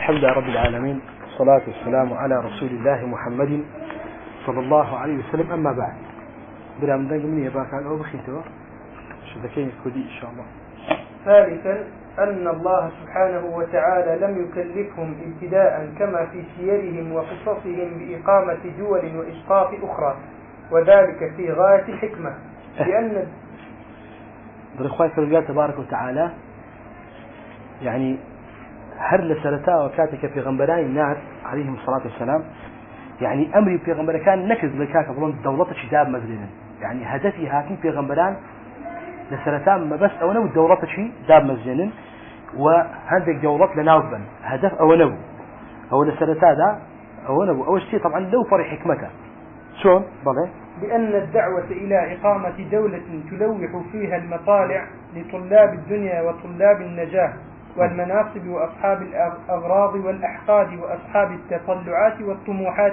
الحمد لله رب العالمين، والصلاة والسلام على رسول الله محمد صلى الله عليه وسلم. أما بعد، بلا من دنق مني يباك على أو بخيتوا شذكين كودي إن شاء الله. ثالثا أن الله سبحانه وتعالى لم يكلفهم ابتداء كما في سيرهم وقصصهم بإقامة دول وإسقاط أخرى، وذلك في غاية الحكمة، لأن بالإخوة في الله تبارك وتعالى يعني هر لسرتا وكاتك في غنبران الناس عليهم الصلاة والسلام، يعني أمري في غنبران كان نكز لكاك أظن دولة شداب مزلنا، يعني هدفي هاتين في غنبران لسرتا ما بس أو نو دولة شي داب مزلنا، وهندك دولة لناوبا هدف أو نو أو لسرتا دا أو نو أول شيء طبعا لو فرح حكمته شون بله، بأن الدعوة إلى إقامة دولة تلوح فيها المطالع لطلاب الدنيا وطلاب النجاة والمناصب وأصحاب الأغراض والأحقاد وأصحاب التطلعات والطموحات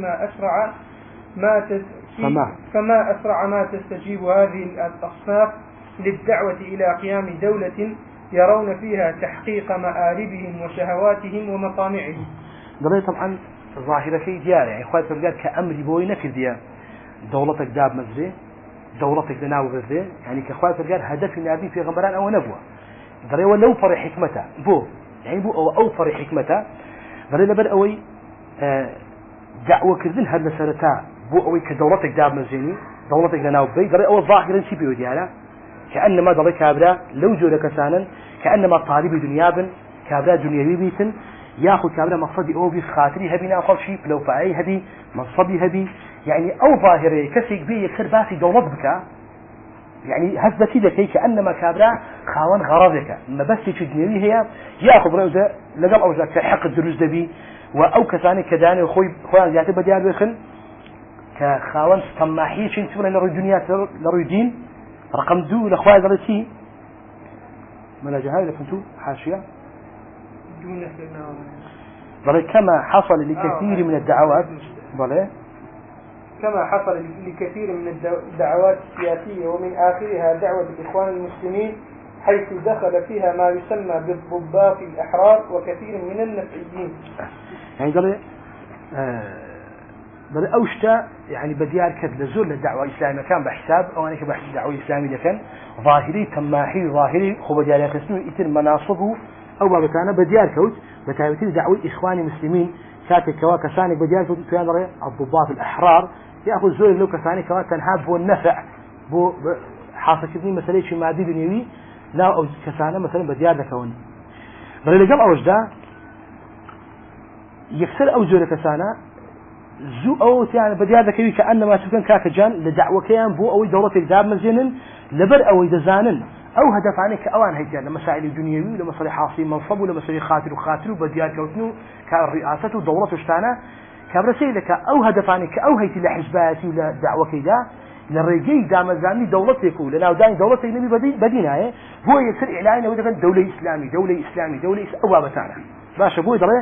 فما أسرع ما تستجيب هذه الأصناف للدعوة إلى قيام دولة يرون فيها تحقيق مآربهم وشهواتهم ومطامعهم. قضية طبعا ظاهرة في ديار، يعني إخوات الرجال كأمر بوي نكر ديار دولتك داب مزري دولتك دناو غزري، يعني كإخوات الرجال هدف النبي في غمران أو نبوة ضري ولو فرح حكمته بو يعني بو أو فرح حكمته ضري لبر أوي دعوة كردن هذا سرتا بو أوي كدولتك داب مزيني دولتك دناو بي ضري أول ظاهرا شي بيو ديالا كأنما ضري كابرا لو جودك سانا كأنما طالب دنيابن كابرا دنيوي بيتن ياخذ كابرا مقصدي أو بيس خاطري هبي ناخذ شيء لو فعي هبي منصبي هبي، يعني أو ظاهرة كسيك بي يكسر باسي دولت بك، يعني هزتي ذكي كأنما كابرا خاون غرضك ما بس تجنبي هي ياخذ روزة لقل أوزة كحق الدروز دبي وأو كساني كداني وخوي خوان زيادة بديال بيخن كخاون طماحي شين تقول لرو الدنيا لرو الدين. رقم 2 لأخوان ذلتي من جهاز كنتو حاشية بل كما حصل لكثير من الدعوات بل كما حصل لكثير من الدعوات السياسية ومن آخرها دعوة الإخوان المسلمين، حيث دخل فيها ما يسمى بالضباط الأحرار وكثير من النفعيين. يعني بل أوشتا يعني بديار كد لزول الدعوة الإسلامية كان بحساب أو أنا كبحث الدعوة الإسلامية كان ظاهري تماحي ظاهري خو بديار يخسنوا يتر مناصبه أو ما بكانه بديار كوت بتعبير دعوة إخوان المسلمين كاتك كوا كساني بديار كوت في هذا الضباط الأحرار يأخذ زول لو كساني كوا تنهاب والنفع بو حاصل كذي مسألة شيء مادي دنيوي لا أو كسانة مثلا بديار ذكون بل اللي قال أوجده يكسر أو زول كسانة زو أو يعني بديار ذكوي كأنما سكن كاكجان لدعوة كيان بو أو دورة الداب مزينن لبر أو دزانن أو هدف عنك أوان هيجان لمسائل الدنيوي لمسائل حاصل منصب ولمسائل خاطر وبديار كوتنو كالرئاسة ودورة اشتانا كابرسي لك أو هدف عنك أو هيتي لحزباتي ولا دعوة كيدا للرجال دام زاني دولتك ولا داني دولتك نبي بديناه هو يصير إعلان وده دولة إسلامي أو بتاعنا باش أبوي دري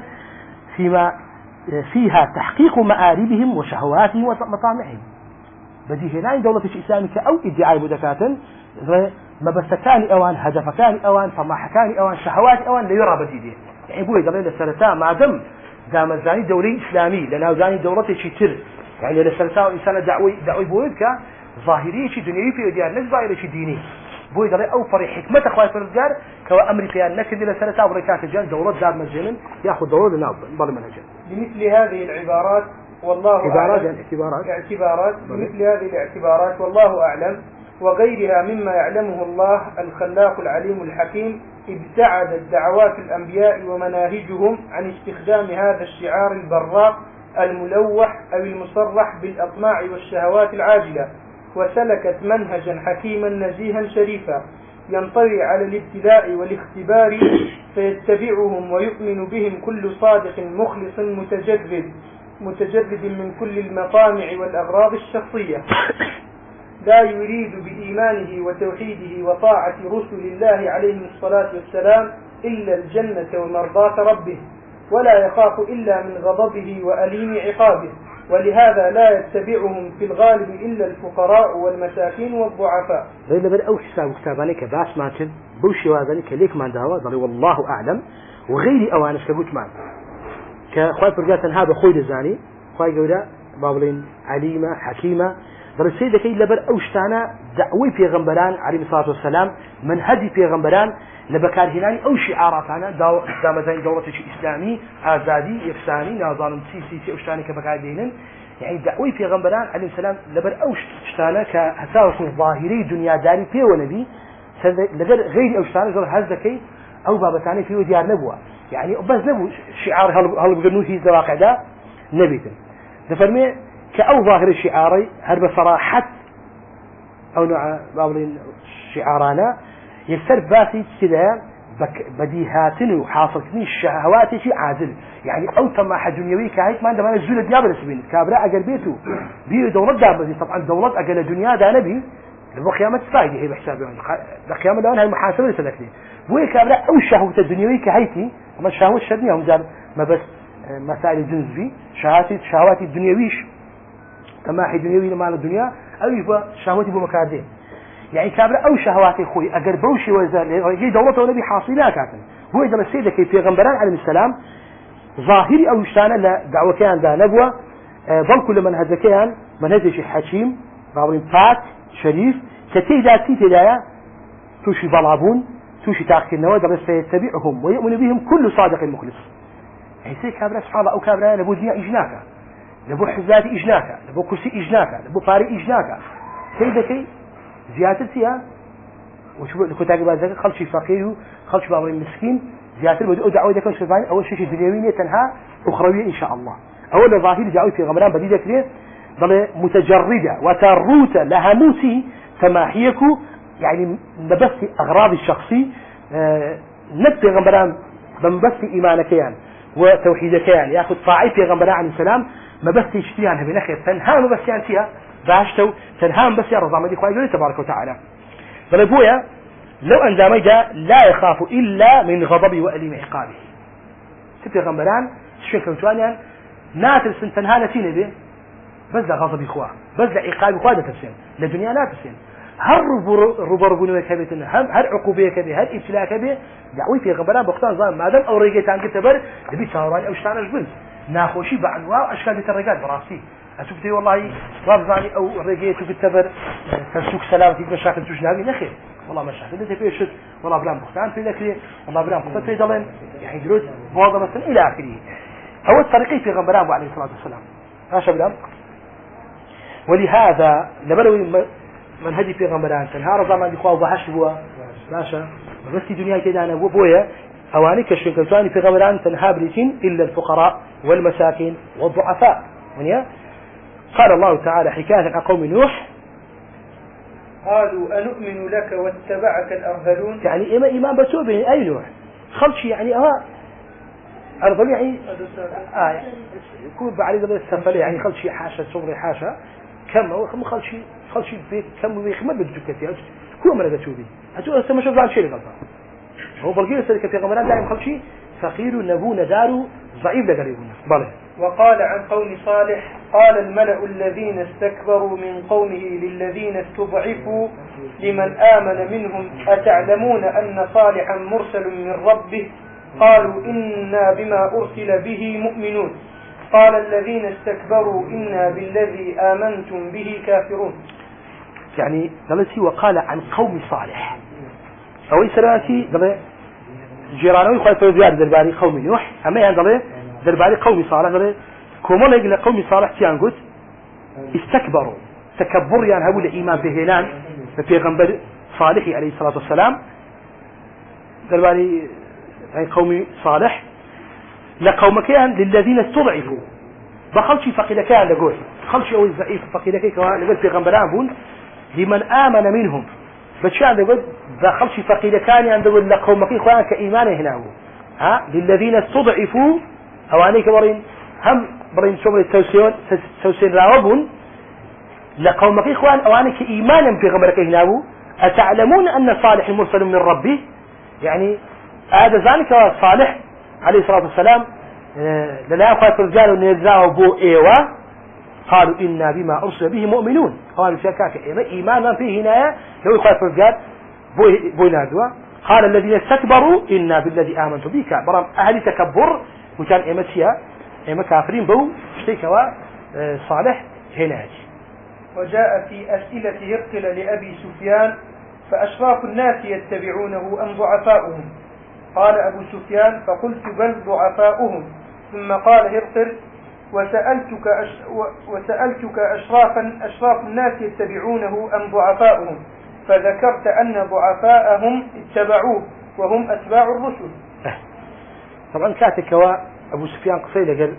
فيها تحقيق مآربهم وشهواتهم ومطامعهم بديه لا دولة إسلامية أو ادعاء بدكاتن ما بس كان أوان هدف كان أوان طمع كان أوان شهوات أوان لا يرى بديده، يعني أبوي دري للسلطة ما دام زاني دولة إسلامي لأنه زاني دولة شيء تر، يعني للسلطة إنسان دعوي بويدك ظاهري شيء دنيوي في ديار نفس ظاهري شيء ديني بوي دري أو فريق حكمة أخوي في الرجال كوا أمريكا نكد للسلطة وركات الجان دولة دار مزينن يأخذ دولة لناب بل منهجا. بمثل هذه العبارات والله اعتبارات بمثل هذه الاعتبارات والله أعلم وغيرها مما يعلمه الله الخلاق العليم الحكيم، ابتعدت دعوات الأنبياء ومناهجهم عن استخدام هذا الشعار البراق الملوح أو المصرح بالأطماع والشهوات العاجلة، وسلكت منهجا حكيما نزيها شريفا ينطوي على الابتلاء والاختبار، فيتبعهم ويؤمن بهم كل صادق مخلص متجرد من كل المطامع والأغراض الشخصية، لا يريد بإيمانه وتوحيده وطاعة رسل الله عليهم الصلاة والسلام إلا الجنة ومرضاة ربه، ولا يخاف إلا من غضبه وأليم عقابه، ولهذا لا يتبعهم في الغالب إلا الفقراء والمساكين والضعفاء. غير بدأ أو حساب كتابانك باس ماكن بوشي وذلك ليك ما دعوة ضري والله أعلم وغيري أوانس كبوت مان كخوي فرقات تنها بخوي دزاني خوي جودا بابلين عليمة حكيمة برسي دكي لبر أوشتانا دعوي في غنبران عليه الصلاة والسلام من هدي في غنبران لبكار هناني أو شعاراتنا دامتين دولة إسلامي آزادي يفساني نظام سي أوشتاني كبكار دينن يعني دعوي في غنبران عليه السلام لبر أوشتانا كهساوس ظاهري دنيا داري في ونبي لبر غير أوشتانا زور هزكي أو بابتاني في وديار نبوة يعني بس نبو شعار هل بقنوه في الواقع ده نبيتن نفرمي كأو ظاهر الشعاري هل بصراحة أو نوع بابلين شعارانا يكسر باسي كذا بديهاتن وحاصلتني الشهوات شيء عادل يعني أو طماح دنيوي كهيك ما عندما نزول الدنيا بالسبيل كابراء أجل بيته بيه دولة دابزي طبعا دولة أجل الدنيا ده نبي لبو قيامة فايدة هي بحسابهم القيامة ده هاي المحاسبة لسلكني بوي كابراء أو شهوة الدنيوي كهيتي أما الشهوة الشدنية هم جاب ما بس مسائل الجنس في شهوات الدنيويش تماحي دنيوي لمال الدنيا أو يبقى شهوتي بمكادين يعني كابرا أو شهواتي خوي أجر بوشي وزال جي دولته ونبي حاصلها كاتن هو إذا السيدة كي في غنبران عليه السلام ظاهري أو يشتانا لدعوة كان دا نبوة ظل كل منهج كان منهج حكيم راولين فات شريف كتي ذاتي تدايا توشي بلابون توشي تاكل نواد رسل يتبعهم ويؤمن بهم كل صادق مخلص يعني سي كابرا سبحان الله أو كابرا لبو دنيا إجناكا لبو حزاتي إجناكا لبو كرسي إجناكا لبو فاري إجناكا سيدة كي زيادة فيها وشوف الكتاب بعد ذلك خلشي فقير خلشي بابا مسكين زيادة بدو دعوة ذاك الشيطان أول شيء دنيوية تنها أخروية إن شاء الله أول ظاهر دعوة في غمران بديدة كده ضل متجردة وتروت لهموسي تماحيكو يعني نبث أغراض الشخصي نبث غمران بمبث إيمانك يعني وتوحيدك يعني يأخذ طاعي في غمران عليه السلام ما بث يشتري عنها بنخير تنها ما بث يعني فيها باشتو تنهام بس يا رضا مدي خواهي تبارك وتعالى فلبويا لو أن داميدا لا يخاف إلا من غضبه وأليم عقابه تبقى غنبران شكرا توانيا ناتل سنتنها نتيني به بس ذا غضب إخواه بس ذا عقاب إخواه تفسين للدنيا لا تفسين هل ربربوني كبيتنا هل عقوبية كبير هل ابتلاء كبير دعوي في غنبران بختان ظالم ما دام أو ريقيتان كتبر لبي سهراني أو شتانش بنز ناخوشي بعنواء أشكال بترقات براسي أشوفتي والله رابزاني أو رجيتو بالتبر تنسوك سلامتي مشاكل تجنبي نخير والله مشاكل أنت في شد والله بلان بختان في ذكري والله بلان بختان في ضلين يعني دروس موظفة إلى آخره هو الطريقي في غنبران عليه الصلاة والسلام ماشي بلان ولهذا لبلوي منهجي في غنبران تنهار زمان دي خواه وحش هو ماشي بس دنيا كده أنا وبويا أواني كشكلتاني في غنبران تنها بريتين إلا الفقراء والمساكين والضعفاء ونيا قال الله تعالى حكاية عن قوم نوح قالوا أنؤمن لك واتبعك الأرذلون يعني إمام بتوبه أي نوح خلشي يعني أرذل يعني يكون بعد ذلك السفل يعني خلشي حاشا صغري حاشا كم خلشي بيت كم بيخمد بالجكتي كل مرة بتوبه هتقول أنت ما شوف عن شيء غلطان هو بلقي السلك في غمران دائما خلشي فقير نبو ندار ضعيف لقريبنا بله. وقال عن قوم صالح قال الملأ الذين استكبروا من قومه للذين استضعفوا لمن آمن منهم أتعلمون أن صالحا مرسل من ربه قالوا إنا بما أرسل به مؤمنون قال الذين استكبروا إنا بالذي آمنتم به كافرون. يعني دلتي وقال عن قوم صالح أو سلامتي دل جيرانوي خايف زياد درباري قوم نوح أما يعني دل درباري قوم صالح دل كومل يقول قوم صالح تيان قلت استكبروا تكبر يعني هؤلاء الإيمان بهلان في غنبر صالح عليه الصلاة والسلام درباري يعني قوم صالح لقوم كان للذين استضعفوا بخلشي فقيد كان لقول خلشي أو الضعيف فقيد كان لقول في غنبران بون لمن آمن منهم بتشان يقول بخلشي فقيد كان يقول لقوم كان كإيمان هنا ها للذين استضعفوا أواني كبرين هم برين شغل التوسين راوبون لقوم إخوان أواني كإيمانا في غمرك هنا أتعلمون أن صالح مرسل من ربه يعني هذا ذلك صالح عليه الصلاة والسلام لا يخاف الرجال أن يجزاه بو إيوة قالوا إنا بما أرسل به مؤمنون قالوا شكاك إيمانا فيه هنا لو يخاف الرجال بو نادوا قال الذين استكبروا إنا بالذي آمنت بك برام أهل تكبر وكان إيمتيا إما كافرين بو اشتكوا صالح هناك. وجاء في أسئلة هرقل لأبي سفيان فأشراف الناس يتبعونه أم ضعفاؤهم؟ قال أبو سفيان فقلت بل ضعفاؤهم. ثم قال هرقل وسألتك أشراف الناس يتبعونه أم ضعفاؤهم؟ فذكرت أن ضعفاءهم اتبعوه وهم أتباع الرسل. طبعا كاتك أبو سفيان قصيدة قال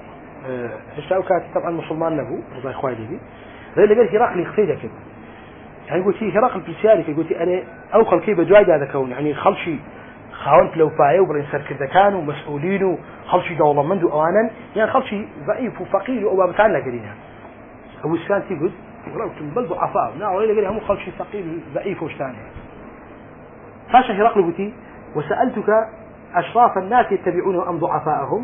هشتاو كاتك طبعا مسلمان نبو رضا إخواني بي قال هرقل قصيدة كده يعني قلت هرقل في سيارك قلت أنا أوخل كيف جواجه هذا كون يعني خلشي خاونت لو فايو برين سركردة كانوا مسؤولين وخلشي دولة منذ أوانا يعني خلشي ضعيف وفقير وأبابتان لقرينا أبو سفيان تيقول قلت بل ضعفاء نعم قال هم خلشي فقير ضعيف وشتاني فاشا هرقل قلت وسألتك أشراف الناس يتبعونه أم ضعفاءهم؟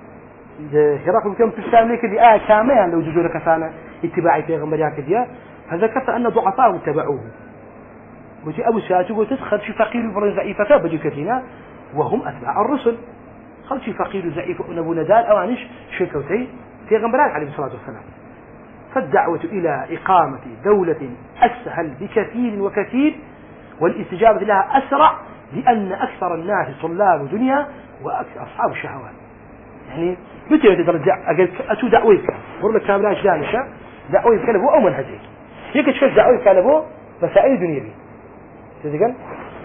هرقل كم تستعمل لك دي كاميا لو جزوا لك ثانا اتباعي في غمرياك دي فذكرت أن ضعفاءهم اتبعوه قلت أبو سفيان تقول تسخر شي فقير وبرين ضعيف فبجوا كثيرا وهم أتباع الرسل خل شي فقير وضعيف ونبو ندال أوانش شكوتي في غمران عليه الصلاة والسلام. فالدعوة إلى إقامة دولة أسهل بكثير وكثير والاستجابة لها أسرع لأن أكثر الناس طلاب دنيا وأكثر أصحاب الشهوات. يعني بتي درجة أتو دعويك ورد كاملاش دانشة دعويك كلبو أو منهجي هيك تشوف دعويك كلبو مسائل دنيوية تذكر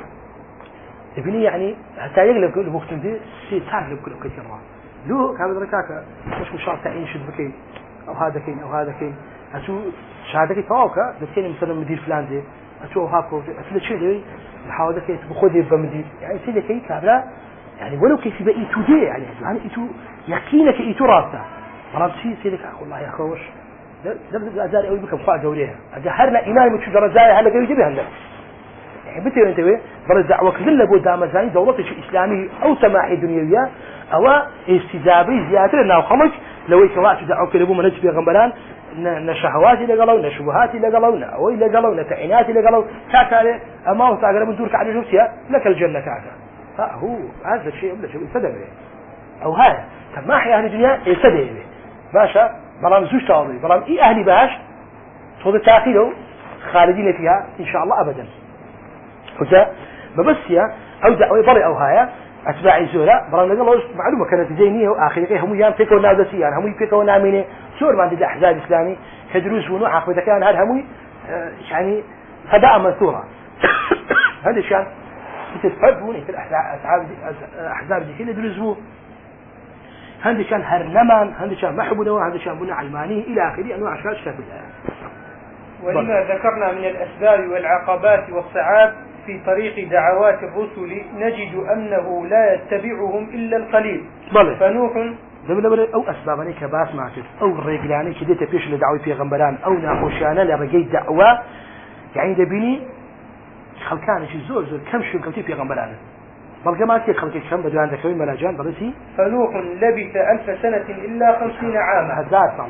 ابني يعني حتى يغلب كل وقت دي شيء تعلم كل كثير لو كان دركاك مش شرط تعين شد بكين أو هذا كين أو هذا كين أتو شهادتك فوقك بتكلم مثلا مدير فلان دي أتو هاكو أتو شيء دي الحوادث كيس بخذي بمدير يعني سيدك كي كابلا يعني ولو كيس بقى إيتو دي يعني إيتو يقينك إيتو راسه مرات شيء سيدك أخو الله يا خوش ده أزار أوي بكم قاعد دوريها أجهرنا إمام وشو درجة هلا جاي يجيبها هلا يعني بتي أنت وين برز دعوة كذل لجود دام زين دولة إسلامي أو سماحية دنيوية أو استجابة زيادة لنا وخمس لو يكواش دعوة كلبو من نجبي غمبلان نشهوات اللي قالوا نشبهات اللي قالوا نأوي اللي قالوا نتعينات اللي قالوا كاكا أما هو تاجر من دورك على جوسيا لك الجنة كاكا هو هذا الشيء ولا شيء يستدعي أو هذا طب ما حي أهل الدنيا يستدعي باشا برام زوج تاضي برام إيه أهلي باش صوت التأخير خالدين فيها إن شاء الله أبدا وجاء ببسيا أو دعوة بري أو هاي أتباع الزولاء برام نقول معلومة كانت زينية وآخرة هم يام فيكوا نادسيان هم يفيكوا نامينه شور ما عند الأحزاب الإسلامي كدروس ونوع عقبة كان هذا هم يعني هداء منثورة هذا الشيء تتفرقون في الأحزاب دي كله دروسه هذا كان هرنمان هذا كان محبوده هذا كان بناء علماني إلى آخره أنواع أشكال شكل ولما ذكرنا من الأسباب والعقبات والصعاب في طريق دعوات الرسل نجد أنه لا يتبعهم إلا القليل فنوح أو أسبابني كباس معتد أو الرجلاني كده تبيش لدعوة في غمبران أو ناقوشانا لرجي دعوة يعني دبيني خلكان شيء زور كم شو كم في غمبران بلقى ما تي خلك كم بدو عندك كوين ملاجان برسي فنوح لبث 1000 سنة إلا 50 عاما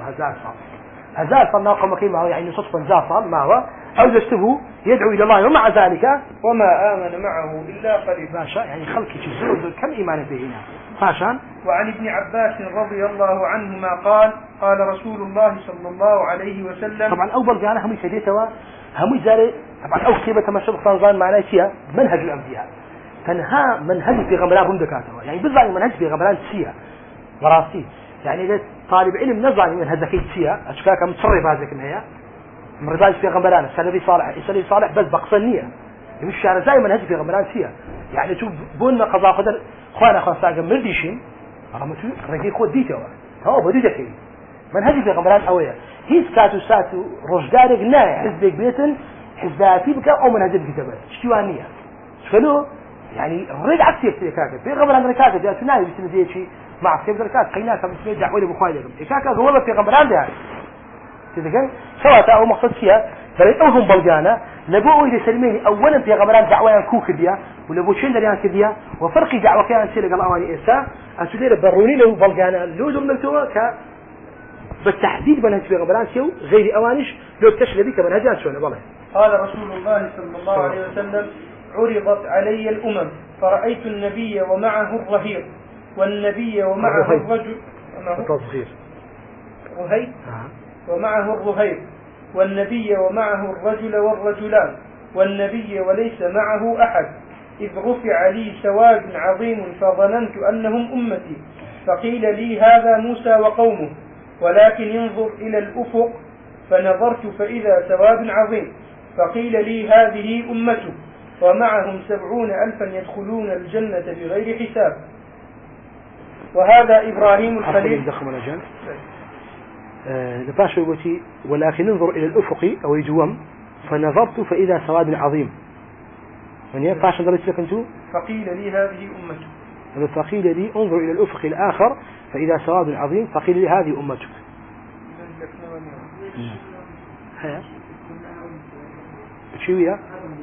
هزار صار ناقم قيمة يعني صدفا زار ما هو أو جسته يدعو إلى الله ومع ذلك وما آمن معه إلا قليل باشا يعني خلك شيء زور كم إيمان به هنا فاشان. وعن ابن عباس رضي الله عنهما قال رسول الله صلى الله عليه وسلم طبعا أول جانا هم يكديتوا هم يزاري طبعا أو كتيبة تمشي بخانزان معناه فيها منهج الأنبياء تنها منهج في غمران هم دكاتوا يعني بالضبط منهج في غمران سيا وراسي يعني إذا طالب علم نزل من هذا سيا أشكاك متصرف هذا كنهاية مرضاش في غمران السلبي صالح بس بقصنية مش شعر زي منهج في غمران سيا يعني شوف بون قضاء قدر خوانا خاصة مرديشين رمتو رجي خود ديته هو بديته كي منهج في غمران أويا هي ساتو رجدارك ناي حزبك بيتن حزباتي بك أو منهج الكتابات اشتوانية شلو يعني الرد عكسي في كاكا في غمران ركاكا جاء ناي بسم زي شيء مع كيف ركاك قيناك بسم دعوة بخوالهم كاكا هو في غمران ده تذكر سواء تأو مقصد فيها فلأوهم بلغانا لبوء إلى سلمين أولا في غمران دعوة كوك ديا ولبو شين دريان كديا وفرق دعوة كان سيلق الأواني إنسان أسودير بروني له بلغانا لوزم نلتوا بالتحديد منهج في غمران سيو غير أوانش لو تشلبي كمنهجات شونه والله. قال رسول الله صلى الله عليه وسلم عرضت علي الأمم فرأيت النبي ومعه الرهيط والنبي ومعه التصغير رهيب ومعه الرهيب، والنبي ومعه الرجل والرجلان، والنبي وليس معه أحد، إذ رفع لي سواد عظيم فظننت أنهم أمتي، فقيل لي هذا موسى وقومه، ولكن انظر إلى الأفق، فنظرت فإذا سواد عظيم، فقيل لي هذه أمته، ومعهم 70,000 يدخلون الجنة بغير حساب. وهذا إبراهيم الخليل. لباش يقولي ولكن انظر إلى الأفق أو يجوم، فنظرت فإذا سواد عظيم. من فاش درت لك أنتو؟ فقيل لي هذه أمتك. فقيل لي انظر إلى الأفق الآخر فإذا سواد عظيم، فقيل لي هذه أمتك. شوية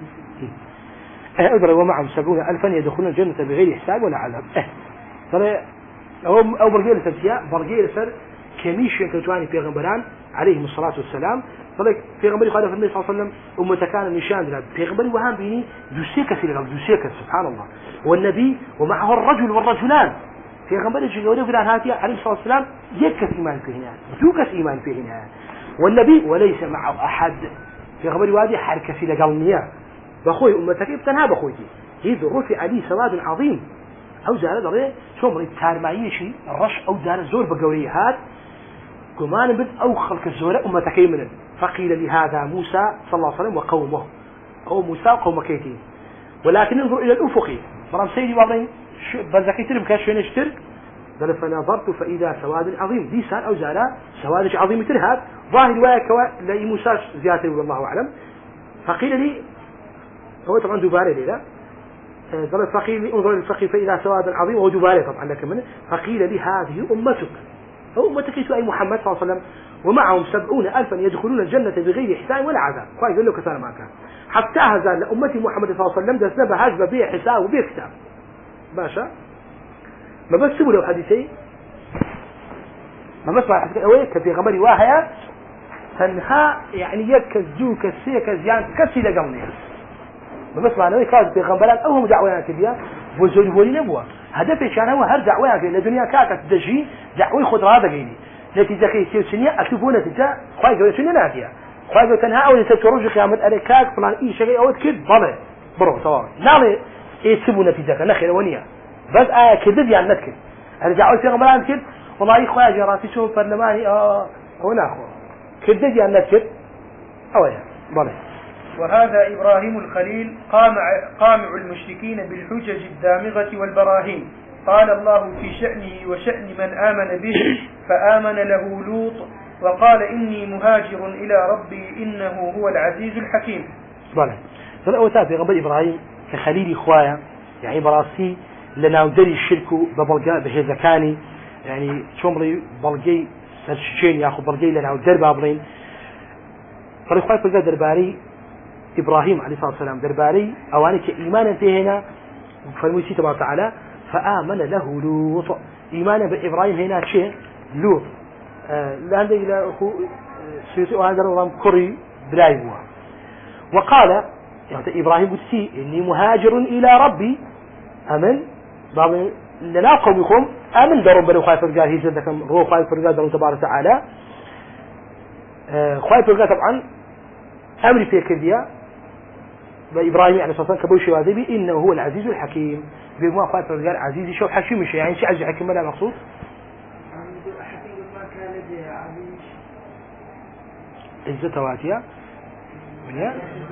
أدرى ومعهم 70,000 يدخلون الجنة بغير حساب ولا عذاب. ترى أو برجيل سبتيا برجيل سر كميش كتواني في غمبران عليهم الصلاة والسلام. طلع في غمبري قال النبي صلى الله عليه وسلم أمة كان نشان ذلك في غمبري وهم بيني دوسيكة في الغم دوسيكة سبحان الله. والنبي ومعه الرجل والرجلان في غمبري شجوري وفلان هاتي عليه الصلاة والسلام يكس إيمان فيهنا دوكس إيمان فيهنا. والنبي وليس معه أحد في غمبري وادي حركة في لقلنيا بخوي أمتك ابتنها بخويتي إذ رفع لي سواد عظيم أو زال ضري شو مريد كار معيشي الرش أو زال الزور بقولي هاد كمان بد أو خلق الزور أمتك يمنا. فقيل لي هذا موسى صلى الله عليه وسلم وقومه أو موسى وقوم كيتين. ولكن انظر إلى الأفق مرام سيدي وابين بذكيتر مكاش فين اشتر قال فنظرت فإذا سواد عظيم دي سان أو زال سواد عظيم ترهاب ظاهر وياك لأي موسى زيادة والله أعلم. فقيل لي هو طبعا دبارة لي قال فقيل لي انظر الفقيه فإذا سواد عظيم وهو دبارة طبعا لك منه. فقيل لي هذه أمتك أو أمتك أي محمد صلى الله عليه وسلم ومعهم 70,000 يدخلون الجنة بغير حساب ولا عذاب. كويس يقول له كثار ما كان حتى هذا لأمتي محمد صلى الله عليه وسلم دسنا بهاجب بيه حساب وبيه كتاب باشا ما بس سبوا له حديثي ما بس مع حديثي في غمري واحد تنها يعني يكز جوك السيكز يعني كسي لقوني ما بس معناه كاز في غمبلات أو هم دعوات بيا وزول ولي نبوة هدفه كان هو هر دعوات في الدنيا كاكت تدشي دعوي خد هذا جيني نتيجة كي سنية أكتبونه نتيجة خواهي قوي سنية ناتية خواهي قوي تنها أو يتجرج قيامة أريكاك فلان إيه شيء أو تكذب بله برو صواب نعم يسبوا نتيجة نخير ونية بس كذب يعني نتكذب أرجعوا في غمبلات كذب والله إخوة جراتي شو برلماني هنا أخوة كذب يعني نتكذب أو يا بله. وهذا إبراهيم الخليل قامع المشركين بالحجج الدامغة والبراهين. قال الله في شأنه وشأن من آمن به فآمن له لوط وقال إني مهاجر إلى ربي إنه هو العزيز الحكيم. بله فالأوتاد في غنبري إبراهيم كخليل إخوايا يعني براسي لنا ودري الشرك ببلغاء بهذكاني يعني شمري بلغي سرشين ياخذ بلغي لنا ودري بابلين فالإخوة بلغاء درباري إبراهيم عليه الصلاة والسلام درباري أواني كإيمانا فيهنا فالمسي تبارك وتعالى فآمن له لوط إيمانا بإبراهيم هنا شيء لوط لأنه إلى أخو سيوتي وهذا الرام كري برايبوها وقال يعني إبراهيم بتسي إني مهاجر إلى ربي أمن بعض لنا قومكم أمن درون بلو خايف الرجال هي جدكم روح خايف الرجال درون تبارك وتعالى خايف الرجال طبعا أمري في كذية إبراهيم عليه الصلاة والسلام كبوشي وادبي إنه هو العزيز الحكيم بما خاطر الرجال عزيز شو حكيم مش يعني شيء عزيز حكيم ولا مقصود حكيم ما كان لديه عزيز عزة واتيا ولا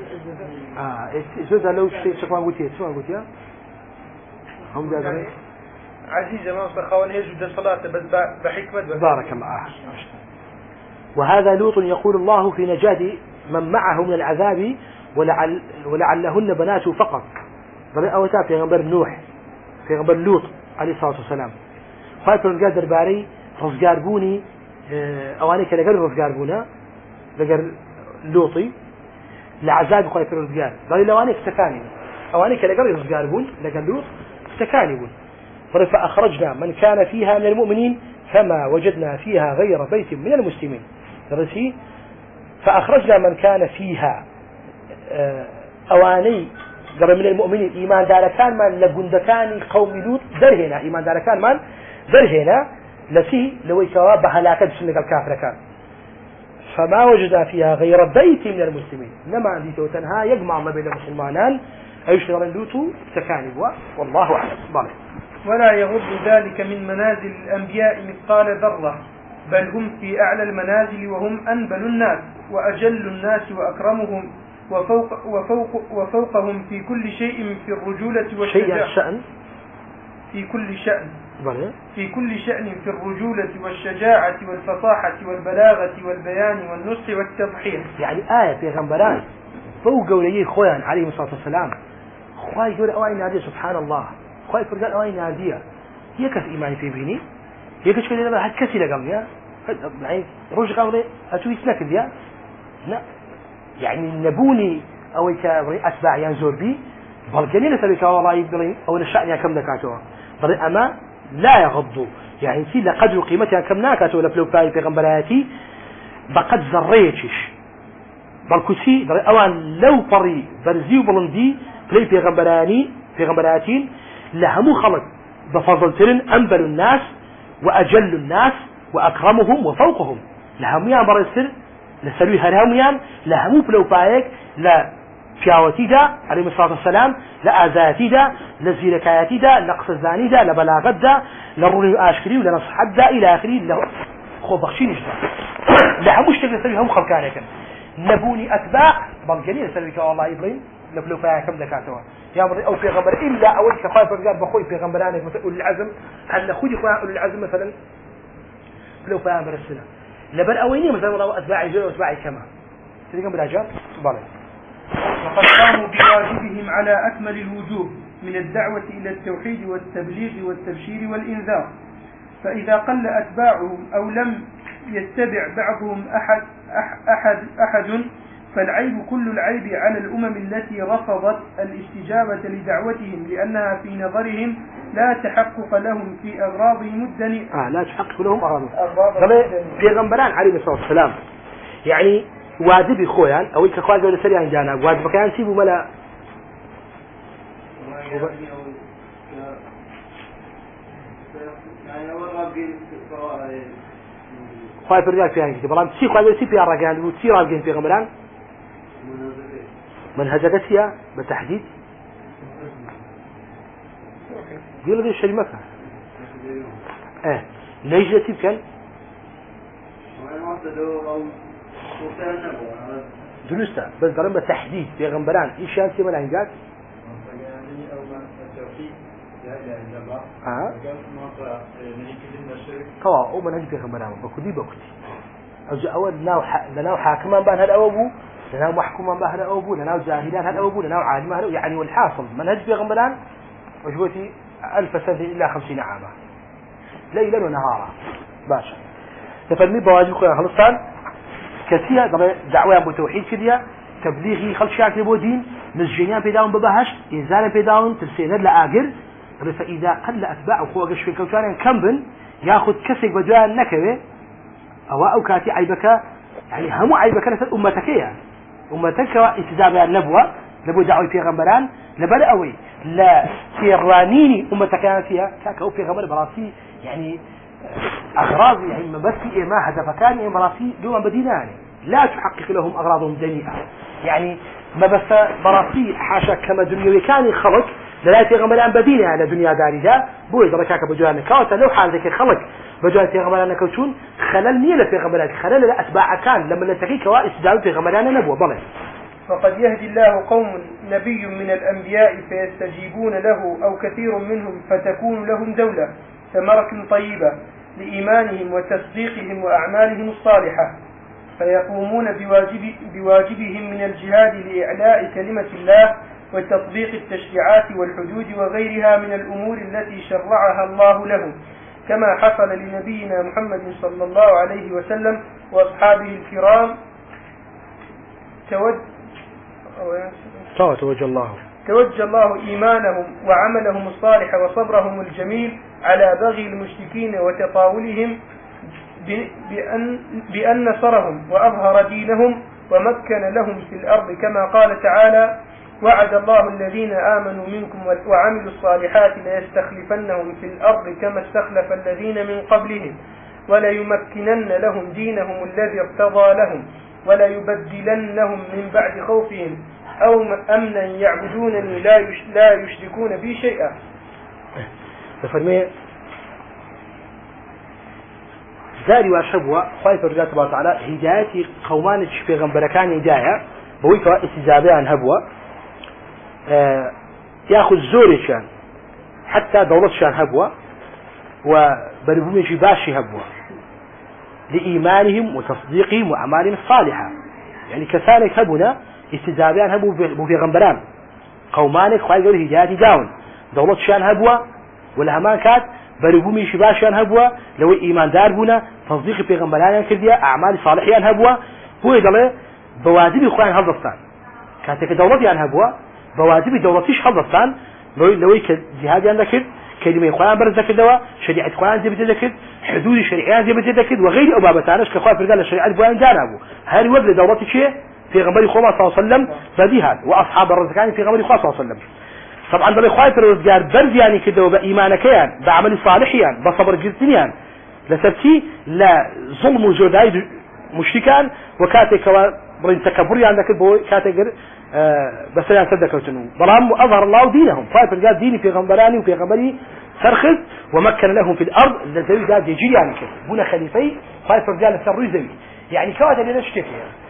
عزة لو شيء ما قلت يا هم ده عزيز ما صخوان يجد الصلاة بس بحكمة بارك الله. وهذا لوط يقول الله في نجاة من معه من العذاب ولعلهن بنات فقط. أو في غنبر نوح في غنبر لوط عليه الصلاة والسلام خايف الرجال درباري رزقار بوني أواني كلا قال رزقار بونا لقر لوطي لعذاب خايف الرجال قال لو أنا استكاني أواني كلا قال رزقار بون لقر لوط استكاني بون فأخرجنا من كان فيها من المؤمنين فما وجدنا فيها غير بيت من المسلمين درسي فأخرجنا من كان فيها أواني قبل من المؤمنين إيمان دار كان من لجندكان قوم لوط درهنا إيمان دار كان من درهنا لسي لو يكوا بهلاكة سنة الكافر كان فما وجد فيها غير بيت من المسلمين إنما عندي توتنها يجمع ما بين المسلمان أيشتغل اللوتو تكانب والله أعلم. ولا يغض ذلك من منازل الأنبياء مثقال ذرة بل هم في أعلى المنازل وهم أنبل الناس وأجل الناس وأكرمهم وفوقهم في كل شيء في الرجولة والشجاعة في كل شأن في الرجولة والشجاعة والفصاحة والبلاغة والبيان والنصح والتضحية. يعني آية في غنبران فوق وليه خوان عليه الصلاة والسلام خواي يقول أوين نادية سبحان الله خواي فرقال أوين نادية هي كف إيماني في بيني هي كش كذي لما هكسي لقمني يعني روج قولي هتوي سنك ذي لا يعني نبوني أو كأتباع ينزور بي بالجنين سبيك والله يقدرين أو الشأن كم ذكاته بل أما لا يغضوا يعني في لقدر قيمتها كم ناكته ولا فلو باي في غنبراتي بقد زريتش بالكسي أوان لو بري برزي وبلندي فلي في غنبراتين لهمو خلق بفضلتين أنبل الناس وأجل الناس وأكرمهم وفوقهم لهميان برسل لسلوي هرهميان لهمو فلو بايك لا فياوتي دا عليه الصلاة والسلام لآزاتي دا لزيركاياتي دا لقص الزاني دا لبلاغت دا للروني آشكري ولنصحت دا إلى آخره خو بخشينش دا لهموش تقل سلوي هم خلقانيكا نبوني أتباع بالجنين سلويك والله إبراهيم لفلو فيها كم ذكاتوا يا مري أو في غمبر إلا أول كخايف رجال بخوي في غمبرانك مثل أولي العزم عندنا خوي خوي أولي العزم مثلا فلو فيها برسنا لبر أويني مثلا والله أتباعي زي وأتباعي كمان تلقى براجع بالله. وقد قاموا بواجبهم على أكمل الوجوه من الدعوة إلى التوحيد والتبليغ والتبشير والإنذار فإذا قل أتباعهم أو لم يتبع بعضهم أحد فالعيب كل العيب على الأمم التي رفضت الاستجابة لدعوتهم لأنها في نظرهم لا تحقق لهم في أغراضهم الدنيئة لا تحقق لهم أغراضهم في غنبران عليه الصلاة والسلام يعني واجب خويان أو كخوان جود سريعا جانا واجب كان سيبوا ملا خايف الرجال فيها كذي بلان سي خايف سي بيار رجال وسي راجين في غمران منهجك فيها بالتحديد يقول لي الشيء ما فهم ليش جاتي كان درسته بس ضرب تحديد في غمران ايش يعني سي ملانجات طبعا أو منهج في غمران بكدي أجي أول لناو حاكمان بان هذا أبوه لناو محكومان بان هذا أبوه لناو جاهلان هذا أبوه لناو عالمان هذا يعني والحاصل منهج في غمران وجوتي 1000 سنة إلا 50 عاما ليلا ونهارا باشا تفهمي بواجب خويا خلصان كثير دعوة بتوحيد كذا تبليغي خلق شاكل بودين مسجينيان بيداون ببهش إنزالا بيداون تلسينر لآقر فإذا قل أتباع أخوة قش في الكوتان كمبن ياخذ كسك بدوان نكوي أو كاتي عيبك يعني هم عيبك نسأل أمتك اتزاب النبوة دعوة في غمبران لبدأ أوي لا سيرانيني أمتك فيها كاكو في غمبر براسي يعني أغراض يعني مبثي ما هدفكان يعني براسي دوما بديناني لا تحقق لهم أغراضهم دنيئة يعني مبث براسي حاشا كما دنيوي كان خلق لا تغمران بدينه على دنيا دارجة بوي دركاك بجوان كاوتا لو حال ذكر خلق بجوان تغمران كوتون خلل ميل في غمران خلل لأتباع كان لما نلتقي كوائس داو في غمران نبوة ضمن. فقد يهدي الله قوم نبي من الأنبياء فيستجيبون له أو كثير منهم فتكون لهم دولة ثمرة طيبة لإيمانهم وتصديقهم وأعمالهم الصالحة فيقومون بواجبهم من الجهاد لإعلاء كلمة الله وتطبيق التشريعات والحدود وغيرها من الأمور التي شرعها الله لهم كما حصل لنبينا محمد صلى الله عليه وسلم وأصحابه الكرام توجه الله إيمانهم وعملهم الصالح وصبرهم الجميل على بغي المشركين وتطاولهم بأن نصرهم وأظهر دينهم ومكن لهم في الأرض كما قال تعالى وعد الله الذين آمنوا منكم وعملوا الصالحات ليستخلفنهم في الأرض كما استخلف الذين من قبلهم وليمكنن لهم دينهم الذي ارتضى لهم وليبدلنهم من بعد خوفهم أو أمنا يعبدونني لا يشركون بي شيئا. فرمي زاري واشبوا خايف رجال الله تعالى هدايتي قومان في غنبركان هداية بويتوا استجابة هبوا ياخذ زوري شان حتى دولة شان هبوا وبربوم يجي باشي هبوا لإيمانهم وتصديقهم وأعمالهم الصالحة يعني كذلك هبنا استجابة هبوا في غنبران قومانك خايف رجال هدايتي داون دولة شان هبوا والأمان كات بربوم يجي باشي هبوا لو إيمان دار بنا تصديق في غنبران كرديا أعمال صالحة هبوا هو يدله بواجب إخوان هذا كانت كدولتي عن هبوا بواجب دولتيش هذا لو كجهاد عندك كلمة إخوان برز ذكر شريعة إخوان زي بتذكر حدود شريعة زي بتذكر وغير أبابتانش كخاف رجال الشريعة بوان جانبه هل وجد دولتي شيء في غنبري خوما صلى الله عليه وسلم بديهات وأصحاب الرزقان في غنبري خوما صلى الله عليه وسلم طبعا بالإخوان الرزقان برز يعني كده بإيمانك يعني بعمل صالح يعني بصبر جزنيان لسبتي لا ظلم وجوداي مشركان وكاتك برين تكبري عندك البوي كاتجر بس أنا صدقتهم ظلام أظهر الله دينهم فايف الجاد ديني في غنبراني وفي غنبري سرخز ومكن لهم في الأرض الذي جاد يجري يعني كده بنا خليفي فايف الرجال السري زي يعني كواتا اللي نشتكي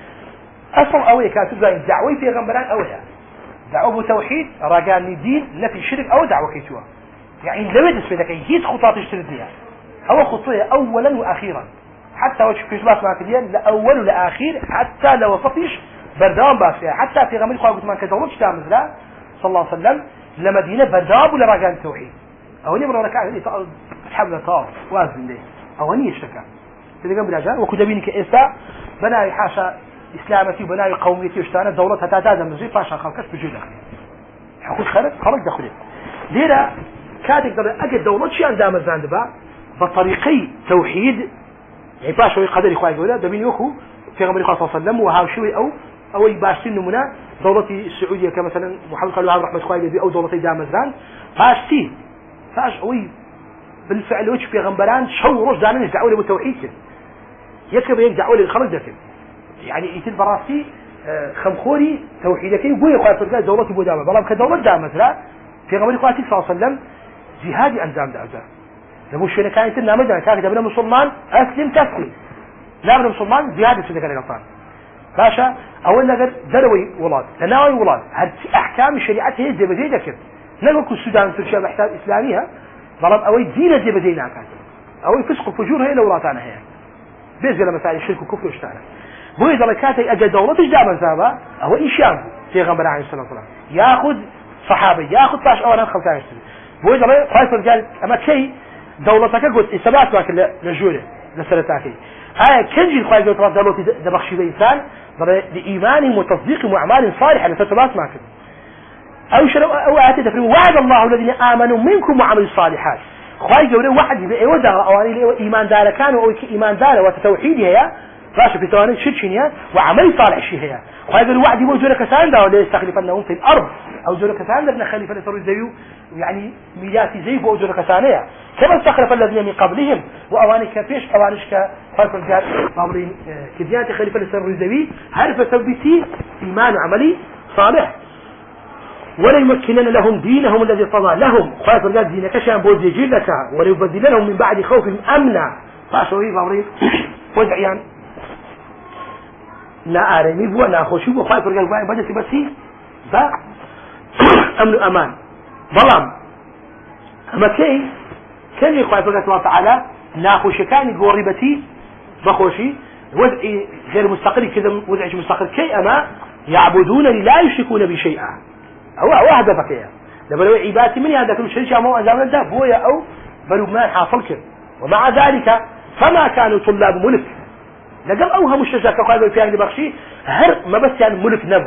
أصلا أولي كانت تبقى دعوة في غنبران أولها دعوة توحيد رجال دين نفي شرك أو دعوة كيتوا يعني لما تسمع لك يجيد خطوات الشركية أو خطوة أولا وأخيرا حتى وش في جبات معكديان لأول ولآخير حتى لو وصفيش بردام باسيا حتى في غميل خواهد ما كدولتش تعمل لا صلى الله عليه وسلم لمدينة بردام ولا رجال التوحيد أولي مرة ركعة اللي تحب طاف وازن ليه أولي يشتكى تلقى بالأجان وكدبيني كإساء بناي حاشا إسلامتي وبناي قوميتي واشتانا دولتها تعتاد من زي فاشا خلقش بجود أخير حقول خرج دخلت ليرا كاتك أجد دولتش عندها مزاندبا بطريقي توحيد يعني باش هو قدر إخواني ولا دبين يوكو في غمر الله صلى الله عليه وسلم وهاو شوي أو يباشين نمنا دولتي السعودية كمثلا محمد قالوا عبد الرحمن إخواني أو دولتي دامزران باشتي فاش أوي بالفعل وش في غمبران شو رش دامن يدعوا له بالتوحيد يكب يدعوا له الخرج ذاك يعني يتل براسي خمخوري توحيدك يقول إخواني فرقات دولتي بودامة بلام كدولة دامزران في غمر الله صلى الله عليه وسلم جهادي أنزام دعوة لو شو كانت لنا مدة كان كده بنا مسلمان أسلم تسلم لا بنا مسلمان زيادة شو ده كان غلطان باشا أول نقدر دروي ولاد تناوي ولاد هاد أحكام الشريعة هي زي بدي ذكر نقول كل السودان ترشح بحثات إسلامية ضرب أوي دين زي بدي ناكل أوي فسق وفجور هي لو راتنا هي بيزل مسائل الشرك والكفر واشتغل بوي إذا كانت أجل دولة تجدع زابا أو إيشام في غمر عليه الصلاة والسلام يأخذ صحابي يأخذ باش أولا خلفان يشتري بوي إذا خايف رجال أما شيء دولتك قلت إثبات واكل لجوله لسلتاكي كنجي الخالق يطلب دولتي دبخشي بإنسان لإيمانهم وتصديقهم وأعمال صالحة لسلتبات معك أو آتي تفريم وعد الله الذين آمنوا منكم وعملوا الصالحات خالق يقول واحد يبقى وزع أواني إيمان دار كانوا أو إيمان دار وتتوحيدها يا فاش في تواني شرشينيا وعمل صالح شيء هي خالق الوعد يقول زورك ساندا ولا يستخلفنهم في الأرض أو زورك ساندا ابن خليفة لسروا الزيو يعني ميلاتي زيف أو زورك ثانية كما استخلف الذين من قبلهم وأواني كفيش أوانيش كفرق الجار أمرين كديانة خليفة لسروا الزيو هرف ثبتي إيمان عملي صالح ولا يمكنن لهم دينهم الذي ارتضى لهم خالق الجار دينك شان بوزي جلك ولا يبدلنهم من بعد خوفهم أمنا فاشوي أمرين وزعيان لا أرمي بوا لا خوشي بوا خالق الجار بدأت بسي با أمن أمان ظلام أما كي كان يقول الله تعالى ناخوش كان يقول ربتي بخوشي وضعي غير مستقل كذا وضعي مستقل كي أما يعبدونني لا يشركون بي شيئا أو هدفك يا لما لو عبادتي من هذا كل شيء ما أزامن ده بويا أو بلو ما حاصل كذا ومع ذلك فما كانوا طلاب ملك لقل أوهم الشجاع كقال في أهل بخشي هر ما بس يعني ملك نبو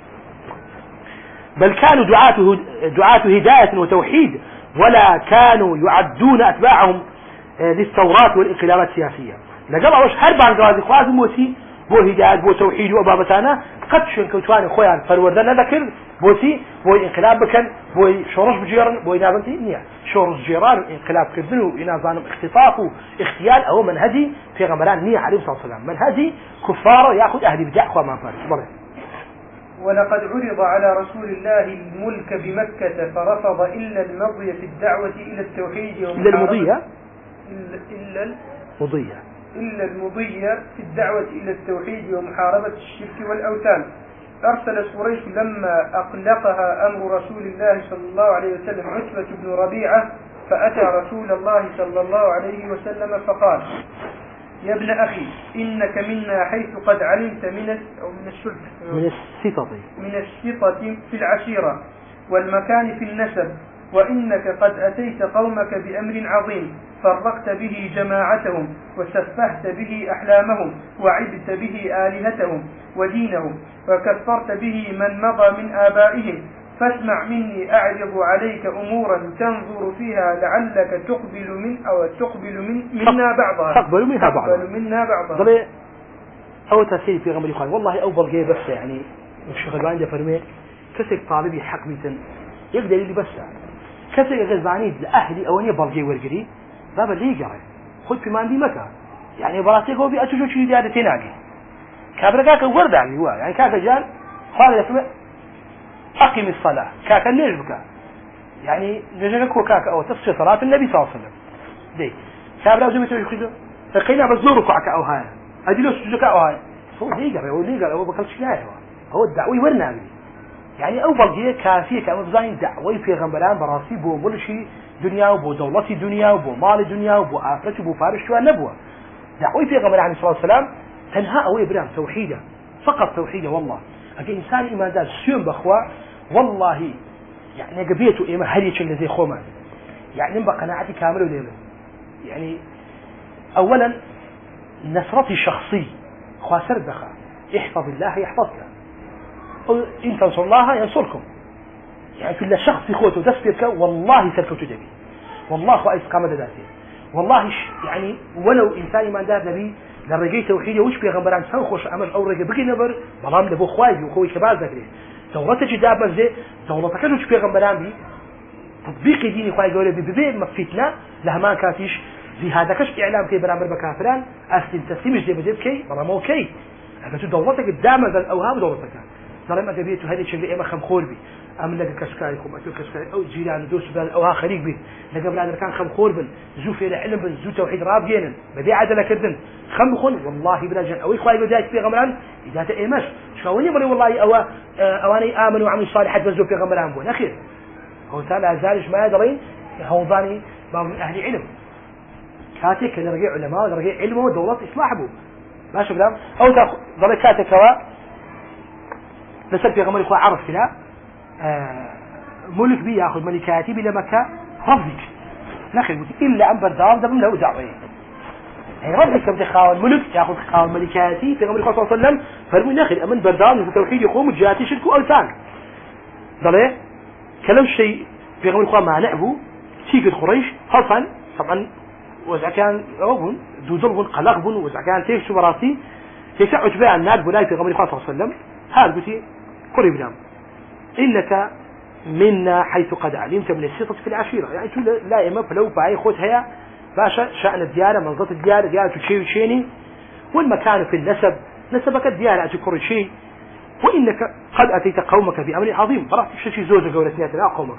بل كانوا دعاة هداية وتوحيد ولا كانوا يعدون أتباعهم للثورات والانقلابات السياسية لقل أوش هرب عن قوازي خوازي موتي بو هداية بو توحيد وأبابتانا قد شن كوتواني خويا فروردنا ذكر بوتي بوي انقلاب بكن بوي شورش بجيران بوي نابنتي نيا شورش جيران انقلاب كردنو ينازانم اختطاف واغتيال او منهجي في غمران نيا عليه الصلاة والسلام منهجي كفار ياخذ اهل بدع اخوة ما فارس. ولقد عرض على رسول الله الملك بمكة فرفض إلا المضي في الدعوة إلى التوحيد إلا المضية إلا المضي في الدعوة إلى التوحيد ومحاربة الشرك والأوثان. أرسلت قريش لما أقلقها أمر رسول الله صلى الله عليه وسلم عتبة بن ربيعة فأتى رسول الله صلى الله عليه وسلم فقال: يا ابن أخي إنك منا حيث قد علمت من السطة في العشيرة والمكان في النسب، وإنك قد أتيت قومك بأمر عظيم فرقت به جماعتهم وسفهت به أحلامهم وعبت به آلهتهم ودينهم وكفرت به من مضى من آبائهم، فاسمع مني أعرض عليك أمورا تنظر فيها لعلك تقبل منا بعضها. أو تسير في غمر إخوان والله أو بلغي بس يعني الشغل عندي فرمي كسك طالبي حق بيتن يقدر اللي بس كسك غزباني لأهلي أوني بلغي ورقري بابا ليه قرأ خد في ماندي مكة يعني براسيك هو بيأتشو شو ديادة تناقي كابرقاك ورد عمي هو يعني كاك جان قال يسمع أقم الصلاة كاك نجبك يعني نجبك وكاك أو تصفي صلاة النبي صلى الله عليه وسلم دي كابرقاك زمي تجبك فقينا بزورك وعك أو هاي أدلو سجوك أو هاي هو ليه قرأ هو بكالش لايه هو الدعوي ورنامي يعني أول بلغية كافية كأنه بزاين دعوي في غنبلان براسي بو ملشي دنيا وبو دولتي دنيا وبو مال دنيا وبو آفرت وبو فارش نبوة دعوي في غنبلان عليه الصلاة والسلام تنهى أوي برام توحيدا فقط توحيدا. والله أكي إنسان إيمان دار سيوم بأخوة والله يعني قبيته إيمان هريش اللي زي خوما يعني نبقى قناعتي كاملة وديما يعني أولا نصرتي الشخصي خواسر دخا احفظ الله يحفظك إن تنصر الله ينصركم يعني كل شخص خوته تسبيتك والله سلكته جميل والله خو إسقامة ذاتي والله يعني ولو إنسان ما دار نبي لرجي توحيده وش بيغمران سان خوش عمل أو رجع بقي نبر بلام لبو خواي وخوي كبار ذكري دولتك جداب مزه دولتك وش بيغمران بي تطبيق ديني خواي جوله ببيع مفتنا لهما كاتيش في هذا كش إعلام كي برامر بكافران أستن تسليمش دي بديب كي برامو كي هذا دولتك قدام ذا الأوهام دولتك ظلم أجابيته هذه شيء إما خم خور بي أم لقى كسكايكم أتو كسكاي أو جيران دوس بال أو خليق بي لقى بلاد كان خم خور بن زو في العلم بن زو توحيد راب جينا بدي عدل كذن خم خون والله بلا جن أو إخواني بداية في غمران إذا تأمش شاوني بري والله أواني آمنوا وعملوا صالحات بزو في غمران بون أخير هو تعالى زالش ما يدرين هوضاني ما من أهل علم كاتك نرجع علماء نرجع علمه ودولة إصلاح بو ماشي كلام أو ضل كاتك هوا نسأل في غمر إخوة عرف كلا ملك بي ياخذ ملكاتي بلا مكة رفضك نخل إلا أن بردام دم له دعوة يعني رفضك كم تخاون ملك ياخذ خاون ملكاتي في غمر إخوة صلى الله عليه وسلم فرمي نخل أمن بردام توحيد يقوم جاتي شرك أوثان ضل كلام شيء في غمر إخوة ما نعبو تيجي قريش خلصا طبعا وإذا كان أوهن دوزلهن قلقبن وإذا كان تيجي براسي تيجي عجباء الناد بلاي في غمر إخوة صلى الله عليه وسلم هذا قلتي قريب نام إنك منا حيث قد علمت من السطة في العشيرة يعني تقول لا إما فلو باي خذها باشا شأن الديارة منظة الديارة تشي وشيني والمكان في النسب نسبك الديارة أتكر شيء وإنك قد أتيت قومك بأمر عظيم فرحت شيء زوجة قولتني لا قومك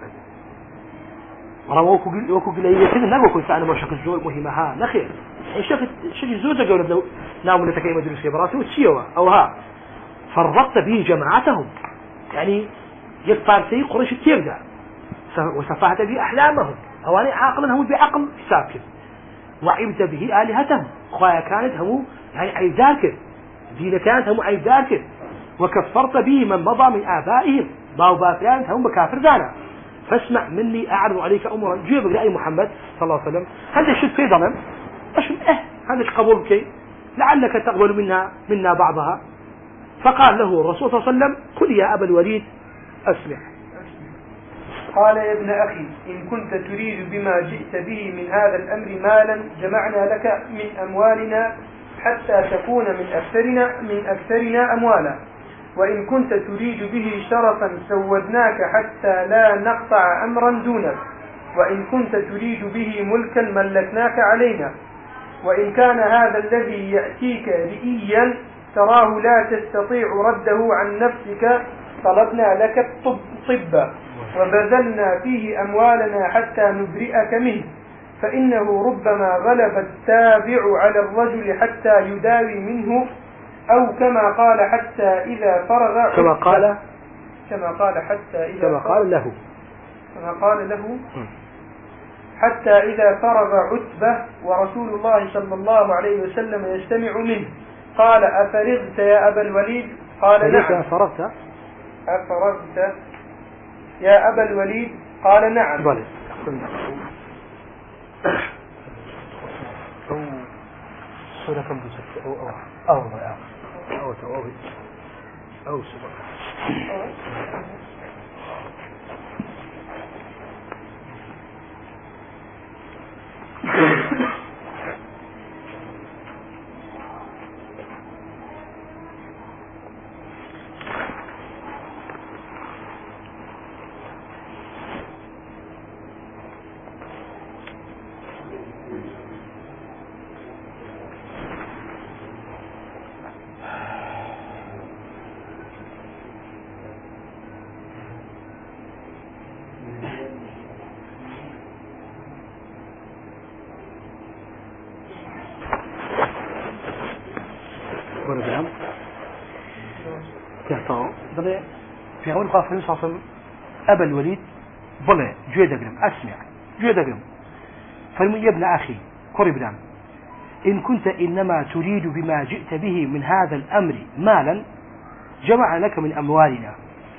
مرة وكو قليل كذا نقول كنت أنا مشاكل الزوج مهمة ها نخير شيء زوجة قولت لو نام لك أي مدرسة براسي وتشيوا أو ها فرقت به جماعتهم يعني يكفارسي قريش التيرجع وسفهت به أحلامهم أواني عاقلا هم بعقل ساكن وعبت به آلهتهم خوايا كانت هم يعني عيب ذاكر دين كانت هم عيب ذاكر وكفرت به من مضى من آبائهم باو بافيان هم بكافر دانا فاسمع مني أعرض عليك أمرا جيب لأي محمد صلى الله عليه وسلم هذا الشيء في ظلم هذا قبول بكي لعلك تقبل منا بعضها فقال له الرسول صلى الله عليه وسلم قل يا أبا الوليد أسمع. قال يا ابن أخي إن كنت تريد بما جئت به من هذا الأمر مالا جمعنا لك من أموالنا حتى تكون من أكثرنا أموالا وإن كنت تريد به شرفا سودناك حتى لا نقطع أمرا دونك، وإن كنت تريد به ملكا ملكناك علينا، وإن كان هذا الذي يأتيك رئيا تراه لا تستطيع رده عن نفسك طلبنا لك الطب وبذلنا فيه أموالنا حتى نبرئك منه، فإنه ربما غلب التابع على الرجل حتى يداوي منه، أو كما قال حتى إذا فرغ كما قال له حتى إذا فرغ عتبة ورسول الله صلى الله عليه وسلم يستمع منه قال أفرغت يا أبا الوليد؟ قال نعم. أفرغت يا أبا الوليد؟ قال نعم. في أول قافل صلى الله عليه وسلم أبا الوليد بلى جويد أقرم أسمع جويد أقرم فالمن يا ابن أخي قرب دام إن كنت إنما تريد بما جئت به من هذا الأمر مالا جمع لك من أموالنا